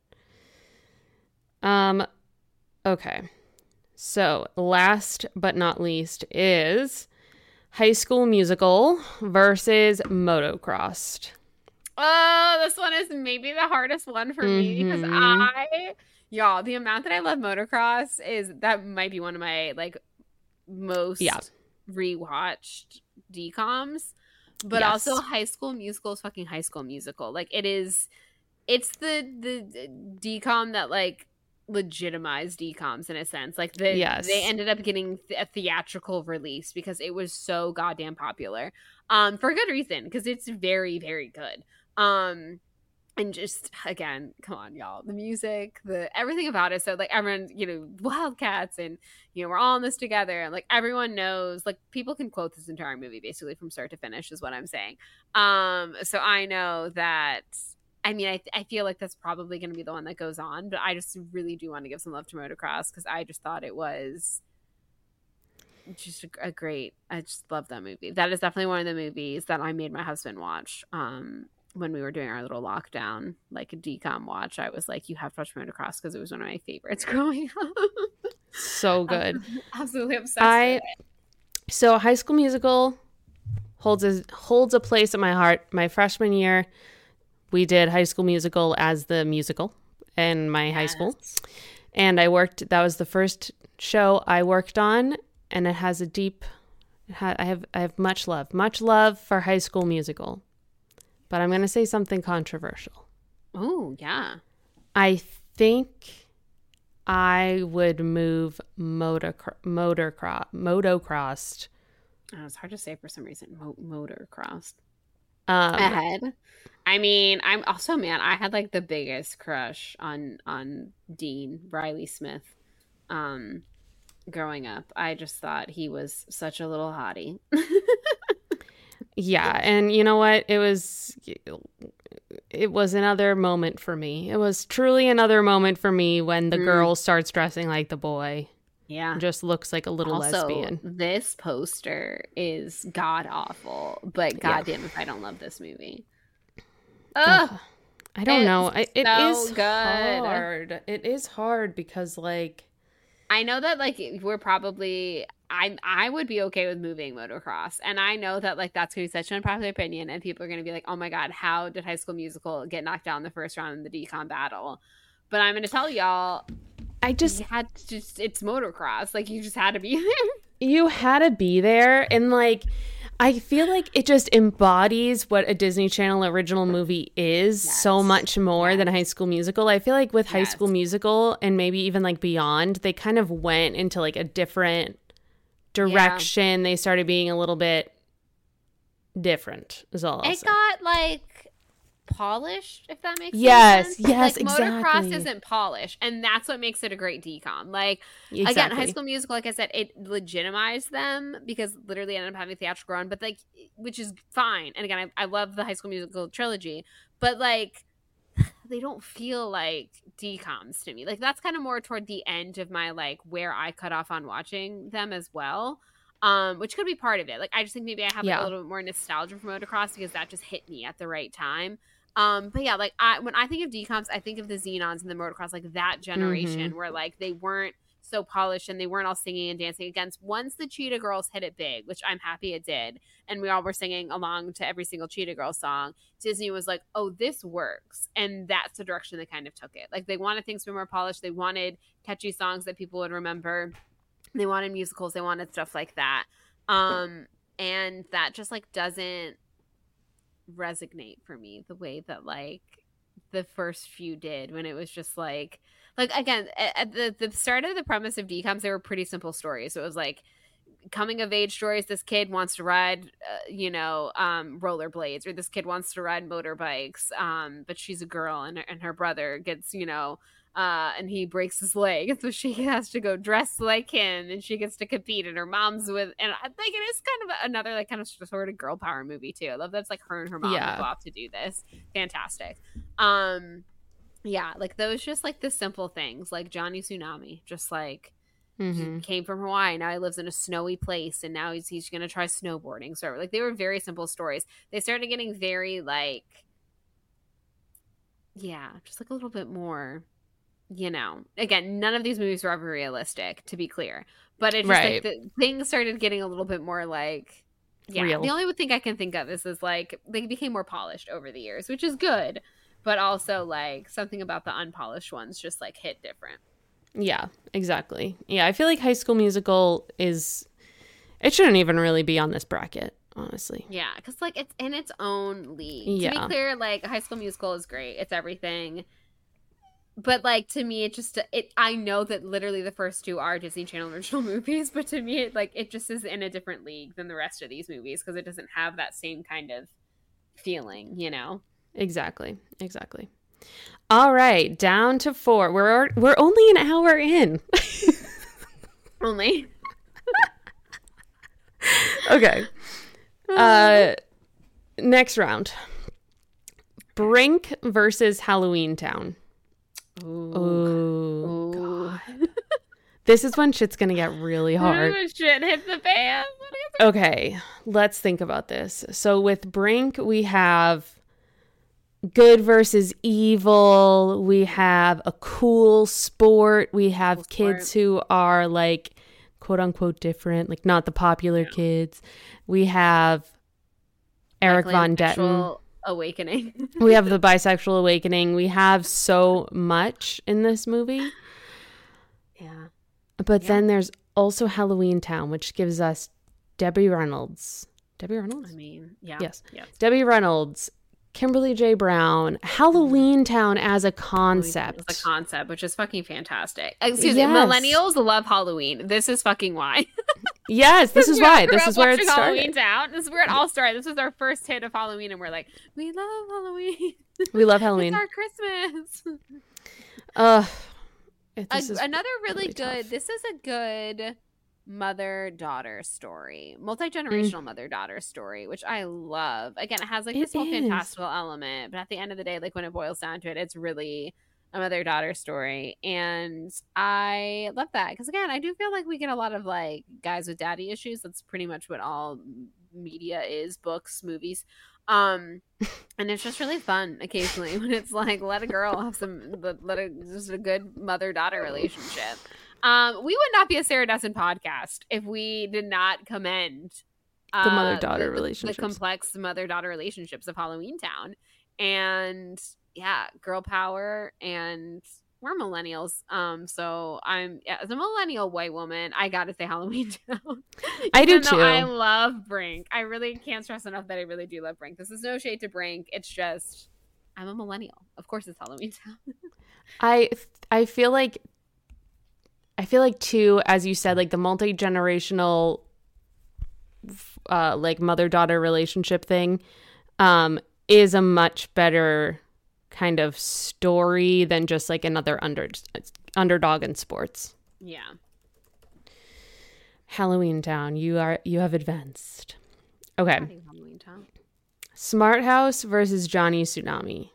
Okay. So last but not least is High School Musical versus Motocrossed. Oh, this one is maybe the hardest one for me because y'all, the amount that I love motocross that might be one of my like most rewatched DComs, but also High School Musical is fucking High School Musical. Like it's the DCom that like legitimized DComs in a sense. Like they ended up getting a theatrical release because it was so goddamn popular. For good reason, because it's very, very good. And just again, come on, y'all. The music, everything about it. So like everyone, Wildcats, and we're all in this together, and like everyone knows, like people can quote this entire movie basically from start to finish, is what I'm saying. So I know that. I mean, I feel like that's probably going to be the one that goes on, but I just really do want to give some love to Motocross because I just thought it was just a great. I just love that movie. That is definitely one of the movies that I made my husband watch. When we were doing our little lockdown, like a DCOM watch, I was like, you have to watch Motocross because it was one of my favorites growing up. So good. Absolutely obsessed with it. So High School Musical holds a place in my heart. My freshman year, we did High School Musical as the musical in my high school. And that was the first show I worked on, and it has I have much love for High School Musical. But I'm going to say something controversial. Oh, yeah. I think I would move motocrossed. Oh, it's hard to say for some reason. Motocrossed. Ahead. I mean, I'm also, man, I had like the biggest crush on Dean Riley Smith growing up. I just thought he was such a little hottie. Yeah, and you know what? It was another moment for me. It was truly another moment for me when the girl starts dressing like the boy. Yeah. Just looks like a little lesbian. This poster is god awful, but goddamn if I don't love this movie. I don't know. It is good. Hard. It is hard because like I know that like we're probably I would be okay with moving Motocross, and I know that like that's gonna be such an unpopular opinion, and people are gonna be like, oh my god, how did High School Musical get knocked out in the first round in the DCOM battle? But I'm gonna tell y'all, it's motocross. Like you just had to be there. You had to be there, and like I feel like it just embodies what a Disney Channel original movie is so much more than a High School Musical. I feel like with High School Musical and maybe even like beyond, they kind of went into like a different direction. They started being a little bit different is all I'll say. Got like polished, if that makes sense. Yes, like, exactly. Motocross isn't polished, and that's what makes it a great DCOM. Like again, High School Musical, like I said, it legitimized them because literally ended up having a theatrical run, but like, which is fine. And again, I love the High School Musical trilogy, but like they don't feel like DComs to me. Like that's kind of more toward the end of my like where I cut off on watching them as well. Which could be part of it. Like I just think maybe I have like, a little bit more nostalgia for Motocross because that just hit me at the right time. But yeah, like when I think of DComs, I think of the Xenons and the Motocross, like that generation where like they weren't so polished and they weren't all singing and dancing against. Once the Cheetah Girls hit it big, which I'm happy it did, and we all were singing along to every single Cheetah Girl song, Disney was like, oh, this works. And that's the direction they kind of took it. Like, they wanted things to be more polished. They wanted catchy songs that people would remember. They wanted musicals. They wanted stuff like that. And that just like doesn't resonate for me the way that like the first few did, when it was just like again, at the start of the premise of DCOMs, they were pretty simple stories. So it was like coming of age stories. This kid wants to ride rollerblades, or this kid wants to ride motorbikes, but she's a girl, and her brother gets and he breaks his leg, so she has to go dress like him, and she gets to compete, and her mom's with, and I think it is kind of another like kind of sort of girl power movie too. I love that's like her and her mom go off to do this. Fantastic. Yeah, like those just like the simple things, like Johnny Tsunami, just like he came from Hawaii, now he lives in a snowy place, and now he's gonna try snowboarding. So like they were very simple stories. They started getting very like, yeah, just like a little bit more. Again, none of these movies were ever realistic, to be clear, but it just like the things started getting a little bit more like, real. The only thing I can think of is like they became more polished over the years, which is good, but also like something about the unpolished ones just like hit different. Yeah, exactly. Yeah, I feel like High School Musical it shouldn't even really be on this bracket, honestly. Yeah, because like it's in its own league. Yeah. To be clear, like High School Musical is great. It's everything. But, like, to me, I know that literally the first two are Disney Channel original movies, but to me, it just is in a different league than the rest of these movies, because it doesn't have that same kind of feeling, Exactly. All right, down to 4. We're only an hour in. Only? Okay. Next round. Brink versus Halloween Town. Ooh. God. This is when shit's gonna get really hard. Shit hit the fan. Okay, let's think about this. So with Brink, we have good versus evil. We have a cool sport. We have kids who are like quote unquote different, like not the popular kids. We have Eric Von Detten. Awakening. We have the bisexual awakening. We have so much in this movie. Yeah. But then there's also Halloween Town, which gives us Debbie Reynolds. Debbie Reynolds? I mean, yeah. Yes. Debbie Reynolds, Kimberly J. Brown, Halloween Town as a concept. As a concept, which is fucking fantastic. Excuse me, millennials love Halloween. This is fucking why. Yes, this is why. This is where it started. Halloween Town. This is where it all started. This was our first hit of Halloween, and we're like, we love Halloween. We love Halloween. It's our Christmas. Another really good. Tough. This is a good mother-daughter story, multi-generational mother-daughter story, which I love. Again, it has like this whole fantastical element, but at the end of the day, like when it boils down to it, it's really a mother-daughter story, and I love that because again, I do feel like we get a lot of like guys with daddy issues. That's pretty much what all media is: books, movies, and it's just really fun occasionally when it's like let a girl have just a good mother-daughter relationship. We would not be a Sarah Dessen podcast if we did not commend the mother-daughter relationships, the complex mother-daughter relationships of Halloween Town. And yeah, girl power, and we're millennials. So as a millennial white woman, I gotta say Halloween Town. I do too. I love Brink. I really can't stress enough that I really do love Brink. This is no shade to Brink. It's just I'm a millennial. Of course, it's Halloween Town. I feel like too, as you said, like the multi-generational like mother-daughter relationship thing is a much better kind of story than just like another underdog in sports. Yeah. Halloween Town, you have advanced. Okay. Halloween Town. Smart House versus Johnny Tsunami.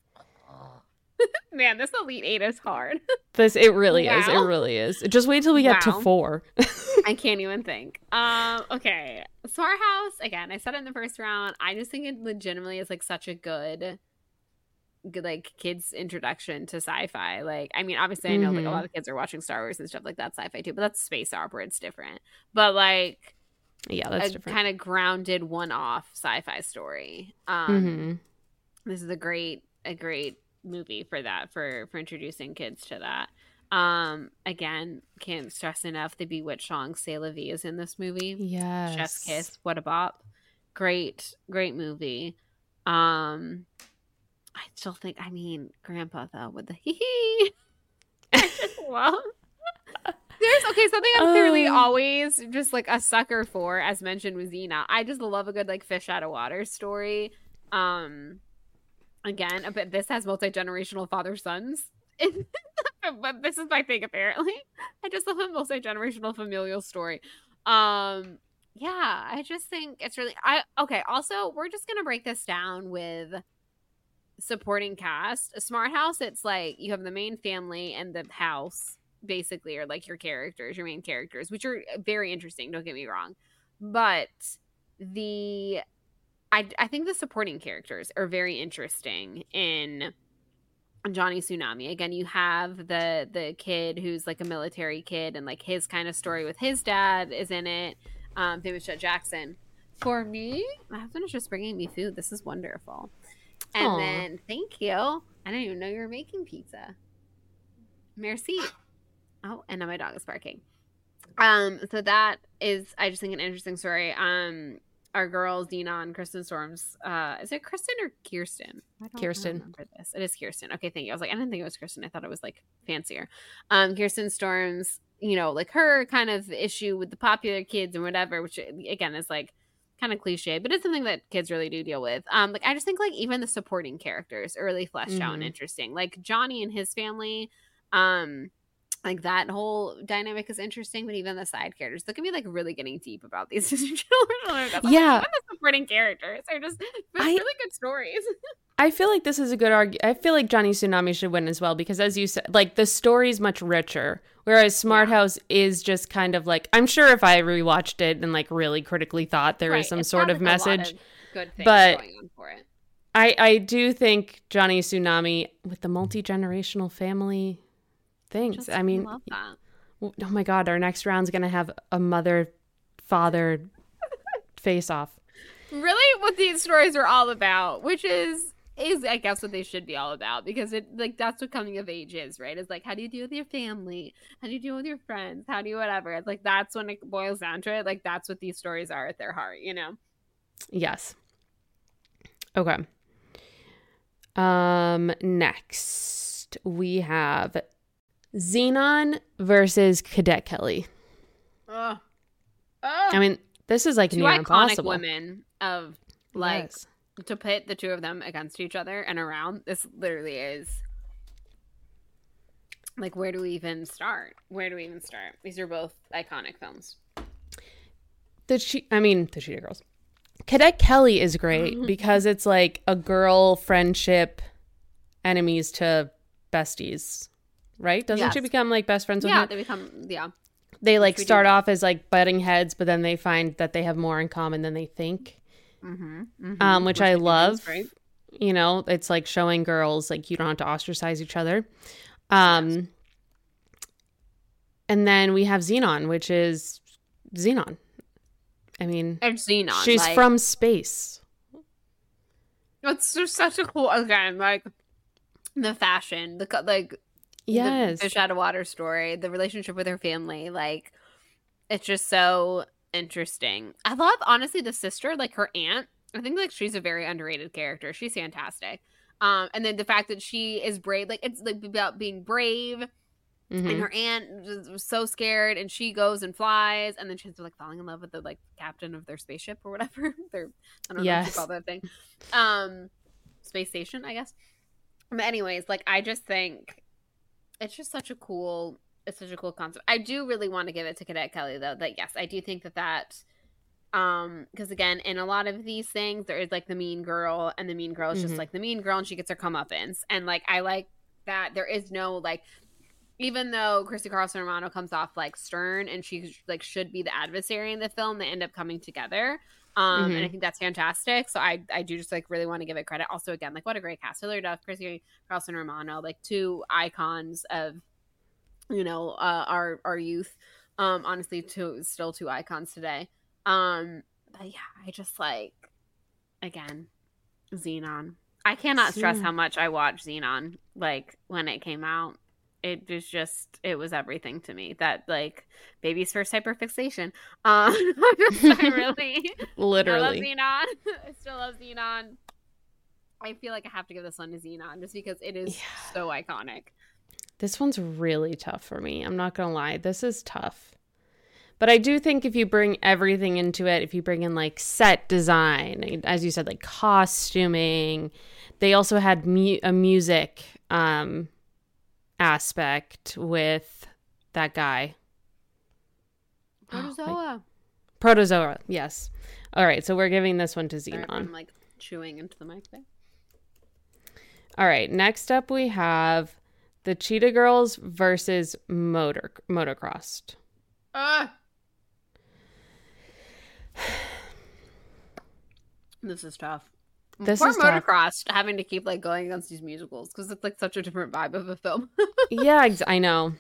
Man, this Elite Eight is hard. It really is. It really is. Just wait till we get to 4. I can't even think. Okay. Smart House, again, I said it in the first round. I just think it legitimately is like such a good like kids' introduction to sci-fi. Like, I mean, obviously I know like a lot of kids are watching Star Wars and stuff like that, sci-fi too, but that's space opera. It's different. But like, yeah, that's a different. kind of grounded one-off sci-fi story. This is a great movie for that, for introducing kids to that. Again, can't stress enough the Bewitched song "C'est la vie" is in this movie. Yes. Chef's Kiss, what a bop. Great movie. I still think, I mean, Grandpa though with the hee. I just love. There's something I'm clearly always just like a sucker for, as mentioned with Xena. I just love a good like fish out of water story. Again, but this has multi-generational father sons. But this is my thing apparently. I just love a multi-generational familial story. Yeah, I just think it's really also we're just gonna break this down with supporting cast. A Smart House, it's like you have the main family and the house basically are like your characters, your main characters, which are very interesting, don't get me wrong. But I think the supporting characters are very interesting in Johnny Tsunami. Again, you have the kid who's like a military kid, and like his kind of story with his dad is in it. David Chet Jackson. For me, my husband is just bringing me food. This is wonderful. And then, thank you. I didn't even know you were making pizza. Merci. Oh, and now my dog is barking. So that is, I just think, an interesting story. Our girls, Dina and Kristen Storms. Is it Kristen or Kirsten? Kirsten. Remember this. It is Kirsten. Okay, thank you. I was like, I didn't think it was Kristen. I thought it was like fancier. Kirsten Storms, you know, like her kind of issue with the popular kids and whatever, which again is like kind of cliche, but it's something that kids really do deal with. Like I just think like even the supporting characters are really fleshed out and interesting. Like Johnny and his family, like that whole dynamic is interesting, but even the side characters, look at me like really getting deep about these children. Yeah, even the supporting characters are just really good stories. I feel like this is a good argument. I feel like Johnny Tsunami should win as well because, as you said, like the story's much richer, whereas Smart House is just kind of like, I'm sure if I rewatched it and like really critically thought there was some sort of message, good things but going on for it. I do think Johnny Tsunami with the multi-generational family things. I mean, love that. Oh my God, our next round's gonna have a mother-father face-off. Really, what these stories are all about, which is I guess what they should be all about, because it like that's what coming of age is, right? It's like, how do you deal with your family? How do you deal with your friends? How do you whatever? It's like that's when it boils down to it. Like that's what these stories are at their heart, you know? Yes. Okay. Next we have Xenon versus Cadet Kelly. I mean, this is like two near iconic impossible. Women of like to pit the two of them against each other and around. This literally is like, where do we even start? These are both iconic films. The Cheetah Girls. Cadet Kelly is great because it's like a girl friendship, enemies to besties. Right? Doesn't she become like best friends with him? They become, They like start off as like butting heads, but then they find that they have more in common than they think. Which I love. You know, it's like showing girls like you don't have to ostracize each other. And then we have Xenon, which is Xenon. I mean, it's Xenon. She's like, from space. It's just such a cool, again, like the fashion, the fish out of water story, the relationship with her family, like it's just so interesting. I love, honestly, the sister, like her aunt. I think like she's a very underrated character. She's fantastic. And then the fact that she is brave, like it's like about being brave. And her aunt was so scared, and she goes and flies, and then she's like falling in love with the like captain of their spaceship or whatever. I don't know what you call that thing. Space station, I guess. But anyways, like I just think it's just such a cool concept. I do really want to give it to Cadet Kelly though. That yes, I do think that because again, in a lot of these things, there is like the mean girl, and the mean girl is just like the mean girl, and she gets her comeuppance. And like I like that there is no like, even though Christy Carlson Romano comes off like stern and she like should be the adversary in the film, they end up coming together. And I think that's fantastic. So I do just like really want to give it credit. Also, again, like what a great cast. Hilary Duff, Chrissy Carlson Romano, like two icons of, you know, our youth. Honestly, still two icons today. But yeah, I just like, again, Xenon. I cannot stress how much I watched Xenon, like when it came out. It was just, it was everything to me. That like baby's first hyperfixation. I really literally, I love Xenon. I still love Xenon. I feel like I have to give this one to Xenon just because it is so iconic. This one's really tough for me. I'm not gonna lie, this is tough. But I do think if you bring everything into it, if you bring in like set design, as you said, like costuming, they also had a music aspect with that guy. Protozoa. Protozoa, yes. All right, so we're giving this one to Xenon. Sorry, I'm like chewing into the mic there. All right, next up we have the Cheetah Girls versus Motocross. This is tough. This Poor is tough. Motocross having to keep like going against these musicals because it's like such a different vibe of a film. Yeah, I know.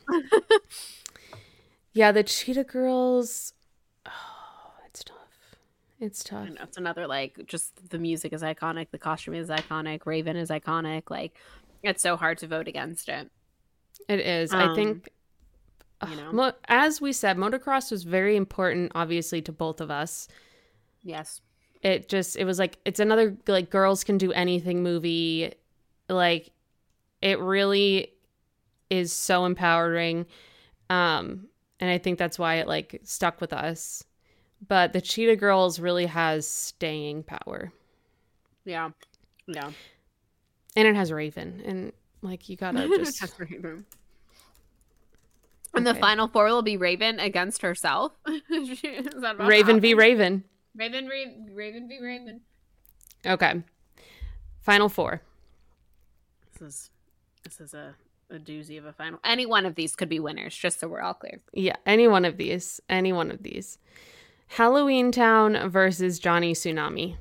Yeah, the Cheetah Girls. Oh, it's tough. It's tough. I know, it's another like just the music is iconic, the costume is iconic, Raven is iconic. Like it's so hard to vote against it. It is. I think, you know, as we said, Motocross was very important, obviously, to both of us. Yes. It was like, it's another like girls can do anything movie. Like it really is so empowering. And I think that's why it like stuck with us. But the Cheetah Girls really has staying power. Yeah. Yeah. And it has Raven. And like you gotta just Raven. And the final four will be Raven against herself. Raven v. Raven. Raven v. Raven. Okay. Final four. This is a doozy of a final. Any one of these could be winners, just so we're all clear. Yeah, any one of these. Halloween Town versus Johnny Tsunami.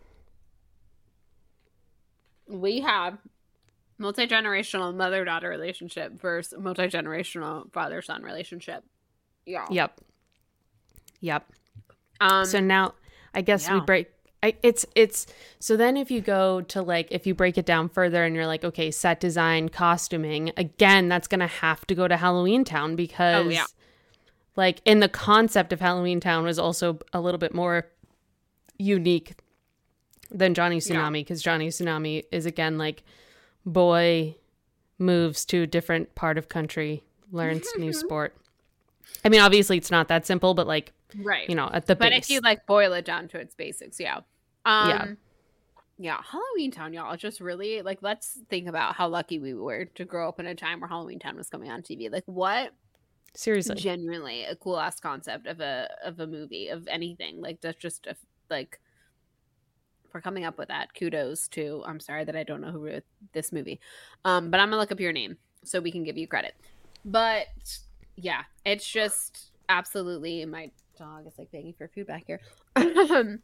We have multi-generational mother-daughter relationship versus multi-generational father-son relationship. Yeah. Yep. So now I guess we break. It's so then if you go to like, if you break it down further and you're like, okay, set design, costuming, again, that's going to have to go to Halloween Town because like in the concept of Halloween Town was also a little bit more unique than Johnny Tsunami because Johnny Tsunami is again like boy moves to a different part of country, learns new sport. I mean, obviously it's not that simple, but like, right, you know, at the base. But if you like boil it down to its basics, Halloween Town, y'all. Just really like, let's think about how lucky we were to grow up in a time where Halloween Town was coming on TV. Like, what? Seriously, genuinely a cool ass concept of a movie, of anything. Like that's just like, for coming up with that. Kudos to. I'm sorry that I don't know who wrote this movie, but I'm gonna look up your name so we can give you credit. But yeah, it's just absolutely. My dog is like begging for food back here. It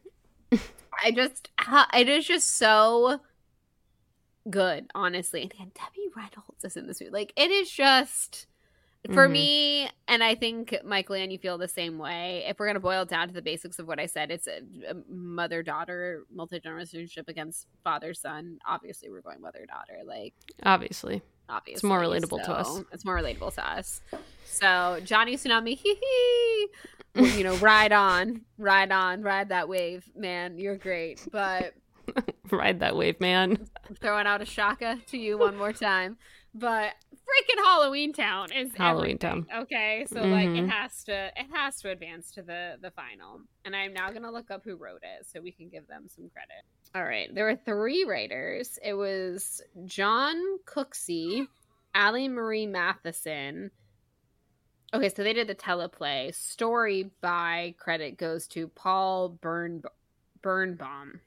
is just so good, honestly. And Debbie Reynolds is in this movie. Like it is just for me, and I think Michael and you feel the same way. If we're gonna boil it down to the basics of what I said, it's a mother-daughter multi-generational relationship against father-son. Obviously, we're going mother-daughter. Like obviously, it's more relatable to us. It's more relatable to us. So Johnny Tsunami, you know, ride that wave, man. You're great, but ride that wave, man. I'm throwing out a shaka to you one more time, but freaking Halloween Town is Halloween Town. Okay, so like it has to advance to the final, and I'm now gonna look up who wrote it so we can give them some credit. All right, there were 3 writers. It was John Cooksey, Allie Marie Matheson. Okay, so they did the teleplay. Story by credit goes to Paul Birnbaum.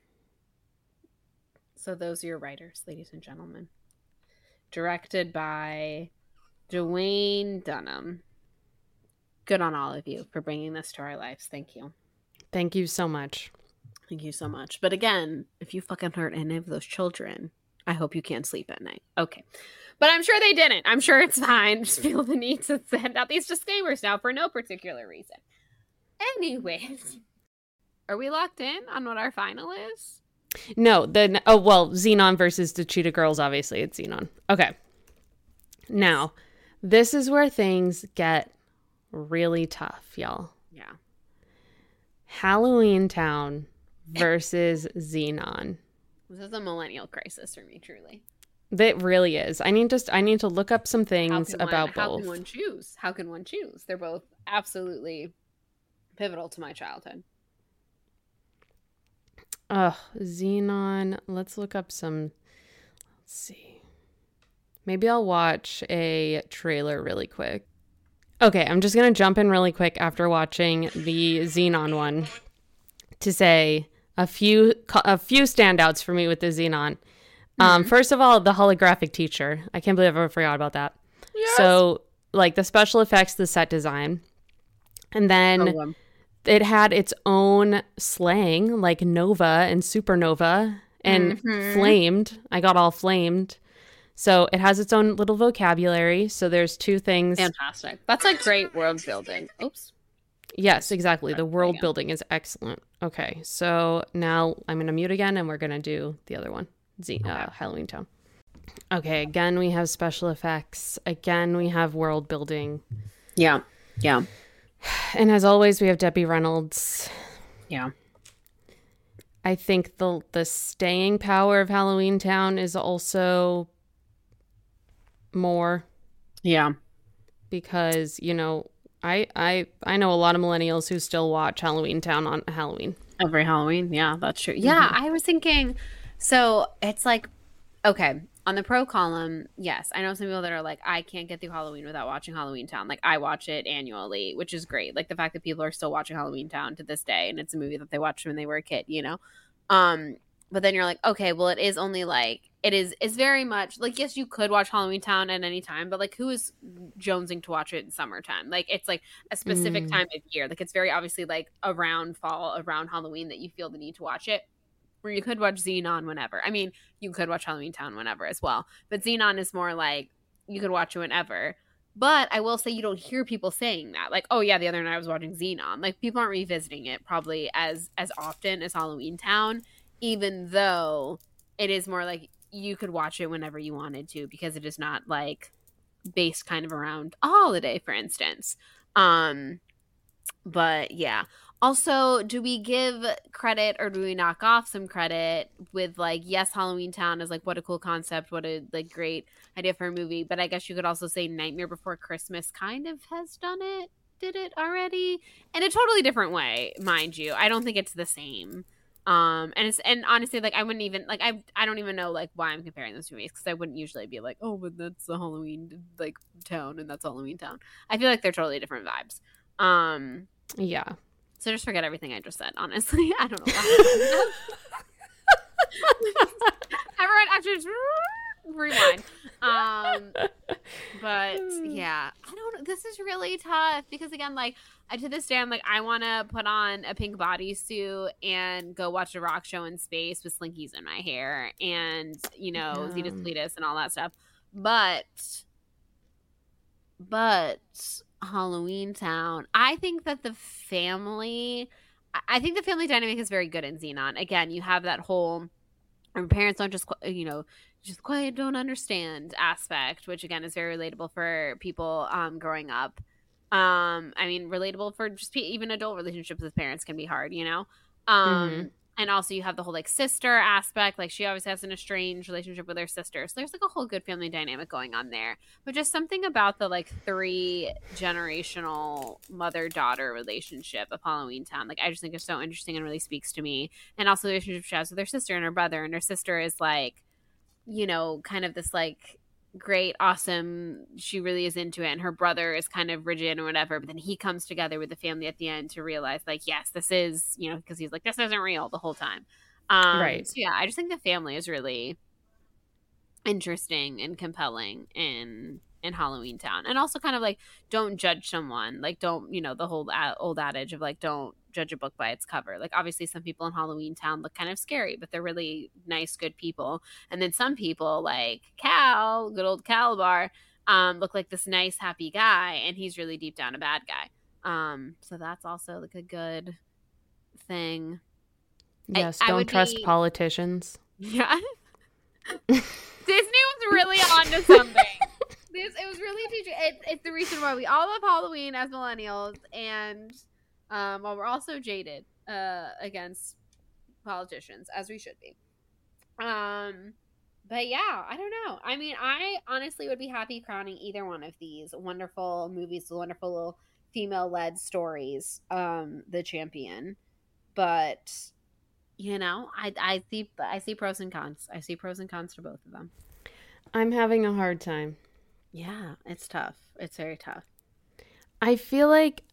So those are your writers, ladies and gentlemen. Directed by Dwayne Dunham. Good on all of you for bringing this to our lives. Thank you. Thank you so much. Thank you so much. But again, if you fucking hurt any of those children, I hope you can't sleep at night. Okay. But I'm sure they didn't. I'm sure it's fine. Just feel the need to send out these disclaimers now for no particular reason. Anyways, are we locked in on what our final is? No. Xenon versus the Cheetah Girls. Obviously, it's Xenon. Okay. Now, this is where things get really tough, y'all. Yeah. Halloween Town versus Xenon. This is a millennial crisis for me, truly. That really is. I need to look up some things about both. How can one choose? How can one choose? They're both absolutely pivotal to my childhood. Xenon. Let's look up some. Let's see. Maybe I'll watch a trailer really quick. Okay, I'm just going to jump in really quick after watching the Xenon one to say a few standouts for me with the Xenon. First of all, the holographic teacher. I can't believe I forgot about that. Yes. So, like, the special effects, the set design. And then it had its own slang, like Nova and Supernova and flamed. I got all flamed. So it has its own little vocabulary. So there's two things. Fantastic. That's like great world building. Oops. Yes, exactly. The world building is excellent. Okay, so now I'm going to mute again and we're going to do the other one, Halloween Town. Okay, again, we have special effects. Again, we have world building. Yeah, yeah. And as always, we have Debbie Reynolds. Yeah. I think the staying power of Halloween Town is also more. Yeah. Because, you know, I know a lot of millennials who still watch Halloween Town on Halloween. Every Halloween. Yeah, that's true. Yeah, I was thinking, so it's like, okay, on the pro column, yes, I know some people that are like, I can't get through Halloween without watching Halloween Town. Like, I watch it annually, which is great. Like, the fact that people are still watching Halloween Town to this day, and it's a movie that they watched when they were a kid, you know? But then you're like, okay, well, it is only like, it's very much like, yes, you could watch Halloween Town at any time, but like, who is jonesing to watch it in summertime? Like, it's like a specific time of year. Like, it's very obviously like around fall, around Halloween that you feel the need to watch it. Where you could watch Xenon whenever. I mean, you could watch Halloween Town whenever as well. But Xenon is more like, you could watch it whenever. But I will say you don't hear people saying that. Like, oh yeah, the other night I was watching Xenon. Like, people aren't revisiting it probably as often as Halloween Town, even though it is more like you could watch it whenever you wanted to, because it is not like based kind of around a holiday, for instance. But yeah. Also, do we give credit or do we knock off some credit with like, yes, Halloween Town is like, what a cool concept, what a like great idea for a movie. But I guess you could also say Nightmare Before Christmas kind of has did it already in a totally different way, mind you. I don't think it's the same. And honestly, like, I wouldn't even like, I don't even know like why I'm comparing those movies, because I wouldn't usually be like, oh, but that's the Halloween like town and that's Halloween Town. I feel like they're totally different vibes. Yeah. So just forget everything I just said, honestly. I don't know why. Everyone, actually, just rewind. But yeah, I don't know. This is really tough because, again, like, to this day, I'm like, I want to put on a pink bodysuit and go watch a rock show in space with slinkies in my hair and, you know, Zetus Cletus and all that stuff. But Halloween Town, I think the family dynamic is very good in Xenon. Again, you have that whole parents don't just, you know, just quiet, don't understand aspect, which again is very relatable for people growing up. I mean, relatable for just even adult relationships with parents can be hard, you know. And also you have the whole like sister aspect. Like, she always has an estranged relationship with her sister. So there's like a whole good family dynamic going on there. But just something about the like 3-generational mother-daughter relationship of Halloween Town. Like, I just think it's so interesting and really speaks to me. And also the relationship she has with her sister and her brother. And her sister is like, you know, kind of this like great, awesome, she really is into it, and her brother is kind of rigid or whatever, but then he comes together with the family at the end to realize like, yes, this is, you know, because he's like, this isn't real the whole time. Right. So yeah, I just think the family is really interesting and compelling in Halloween Town. And also kind of like, don't judge someone, like, don't, you know, the whole old adage of like, don't judge a book by its cover. Like obviously some people in Halloween Town look kind of scary, but they're really nice, good people. And then some people like Cal, good old Calabar, look like this nice, happy guy, and he's really deep down a bad guy. So that's also like a good thing. Yes, don't trust politicians. Yeah. Disney was really onto something. It was really teaching. It's the reason why we all love Halloween as millennials, and while we're also jaded against politicians, as we should be. But yeah, I don't know. I mean, I honestly would be happy crowning either one of these wonderful movies, wonderful female-led stories, the champion. But you know, I see pros and cons. I see pros and cons to both of them. I'm having a hard time. Yeah, it's tough. It's very tough. I feel like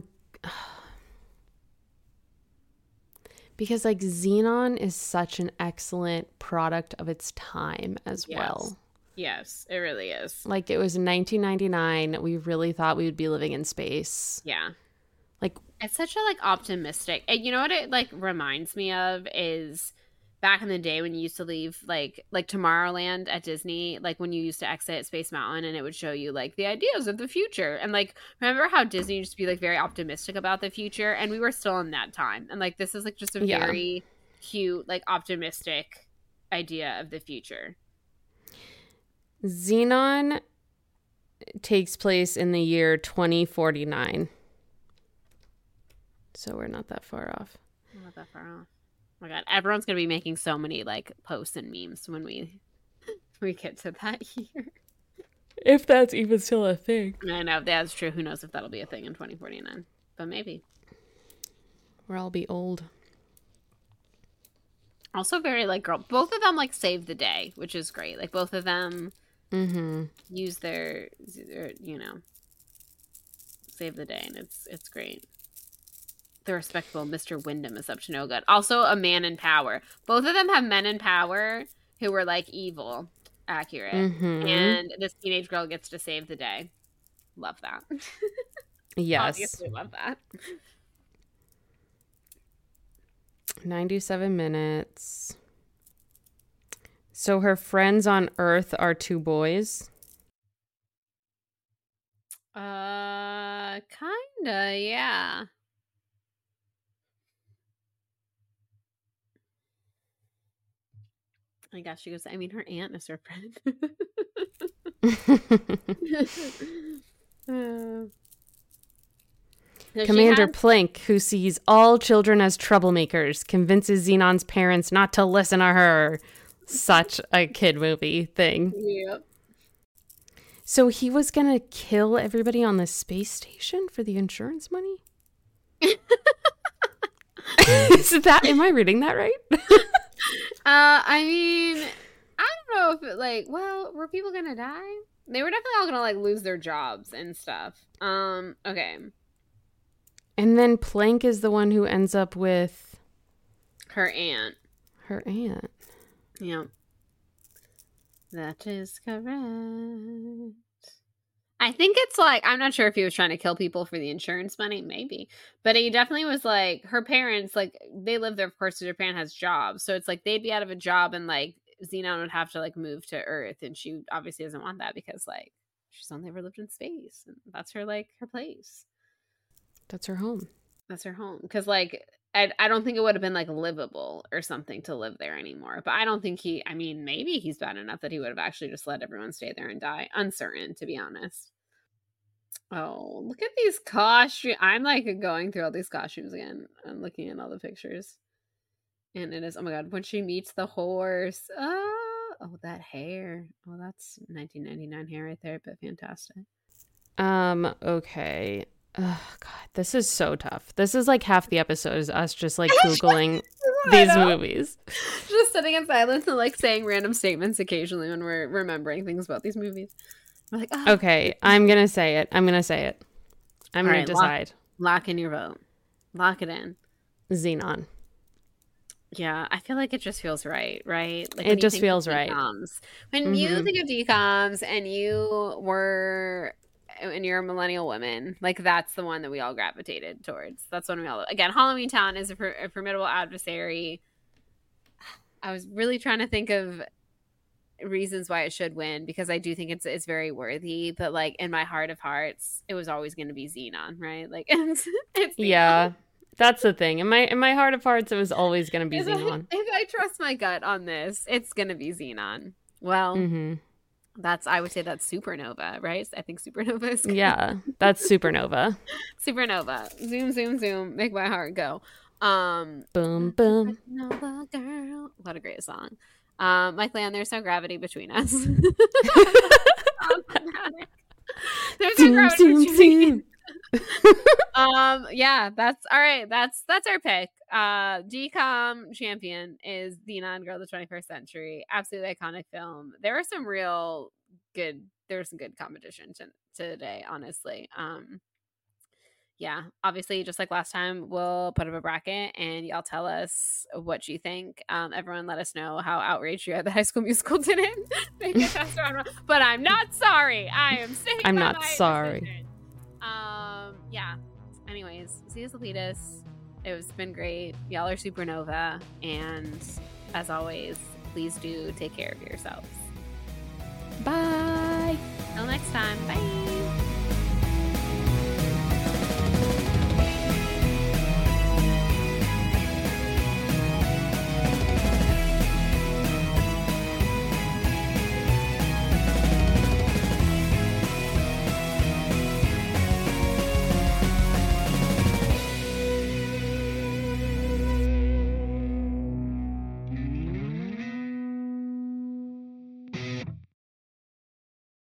because like Xenon is such an excellent product of its time as well. Yes, it really is. Like it was 1999. We really thought we would be living in space. Yeah. Like it's such a like optimistic. You know what it like reminds me of is back in the day when you used to leave like Tomorrowland at Disney, like when you used to exit Space Mountain and it would show you like the ideas of the future. And like remember how Disney used to be like very optimistic about the future, and we were still in that time. And like this is like just a very cute, like optimistic idea of the future. Xenon takes place in the year 2049. So we're not that far off. Not that far off. Oh my god, everyone's gonna be making so many like posts and memes when we get to that year. If that's even still a thing. I know, that's true. Who knows if that'll be a thing in 2049. But maybe. Or I'll be old. Also very like girl. Both of them like save the day, which is great. Like both of them use their you know, save the day, and it's great. The respectable Mr. Wyndham is up to no good. Also a man in power. Both of them have men in power who were like evil. Accurate. And this teenage girl gets to save the day. Love that. Yes. Obviously love that. 97 minutes. So her friends on Earth are two boys? Kinda, yeah. I guess she goes, I mean, her aunt is her friend. Commander Plank, who sees all children as troublemakers, convinces Xenon's parents not to listen to her. Such a kid movie thing. Yep. So he was going to kill everybody on the space station for the insurance money? Am I reading that right? I mean, I don't know if it like, well, were people gonna die? They were definitely all gonna like lose their jobs and stuff. Okay. And then Plank is the one who ends up with her aunt. Her aunt. Yeah. That is correct. I think it's like, I'm not sure if he was trying to kill people for the insurance money, maybe. But he definitely was like, her parents, like, they live there, of course, Japan has jobs. So it's like they'd be out of a job and like Xenon would have to like move to Earth. And she obviously doesn't want that because like she's only ever lived in space. And that's her, like, her place. That's her home. That's her home. Because like, I don't think it would have been like livable or something to live there anymore. But I don't think I mean, maybe he's bad enough that he would have actually just let everyone stay there and die. Uncertain, to be honest. Oh, look at these costumes. I'm like going through all these costumes again. I'm looking at all the pictures. And it is, oh my god, when she meets the horse. Oh, that hair. Oh, that's 1999 hair right there, but fantastic. Okay. Oh god, this is so tough. This is like half the episode is us just like Googling these movies. Just sitting in silence and like saying random statements occasionally when we're remembering things about these movies. We're like, oh. Okay, I'm gonna say it. I'm gonna decide. Lock in your vote. Lock it in. Xenon. Yeah, I feel like it just feels right? Like it just feels right. When you think of DComs and you were and you're a millennial woman, like that's the one that we all gravitated towards. That's one we all, again, Halloween Town is a formidable adversary. I was really trying to think of reasons why it should win, because I do think it's very worthy, but like in my heart of hearts, it was always going to be Xenon, right? Like it's yeah, that's the thing. In my heart of hearts, it was always going to be Xenon. If I trust my gut on this, it's going to be Xenon. Well, I would say that's Supernova, right? I think Supernova is good. Yeah, that's Supernova. Supernova. Zoom, zoom, zoom. Make my heart go. Boom, boom. Supernova girl. What a great song. Mike Leon, there's no gravity between us. There's no gravity between us. Yeah, that's all right. That's our pick. DCOM champion is The Non-Girl of the 21st Century. Absolutely iconic film. There was some good competition today, honestly. Yeah, obviously, just like last time, we'll put up a bracket and y'all tell us what you think. Everyone let us know how outraged you are that High School Musical didn't make it past round one. But I'm not sorry. I am saying I'm not sorry. Decision. Yeah. Anyways, see us, Leadus. It's been great. Y'all are Supernova. And as always, please do take care of yourselves. Bye. Till next time.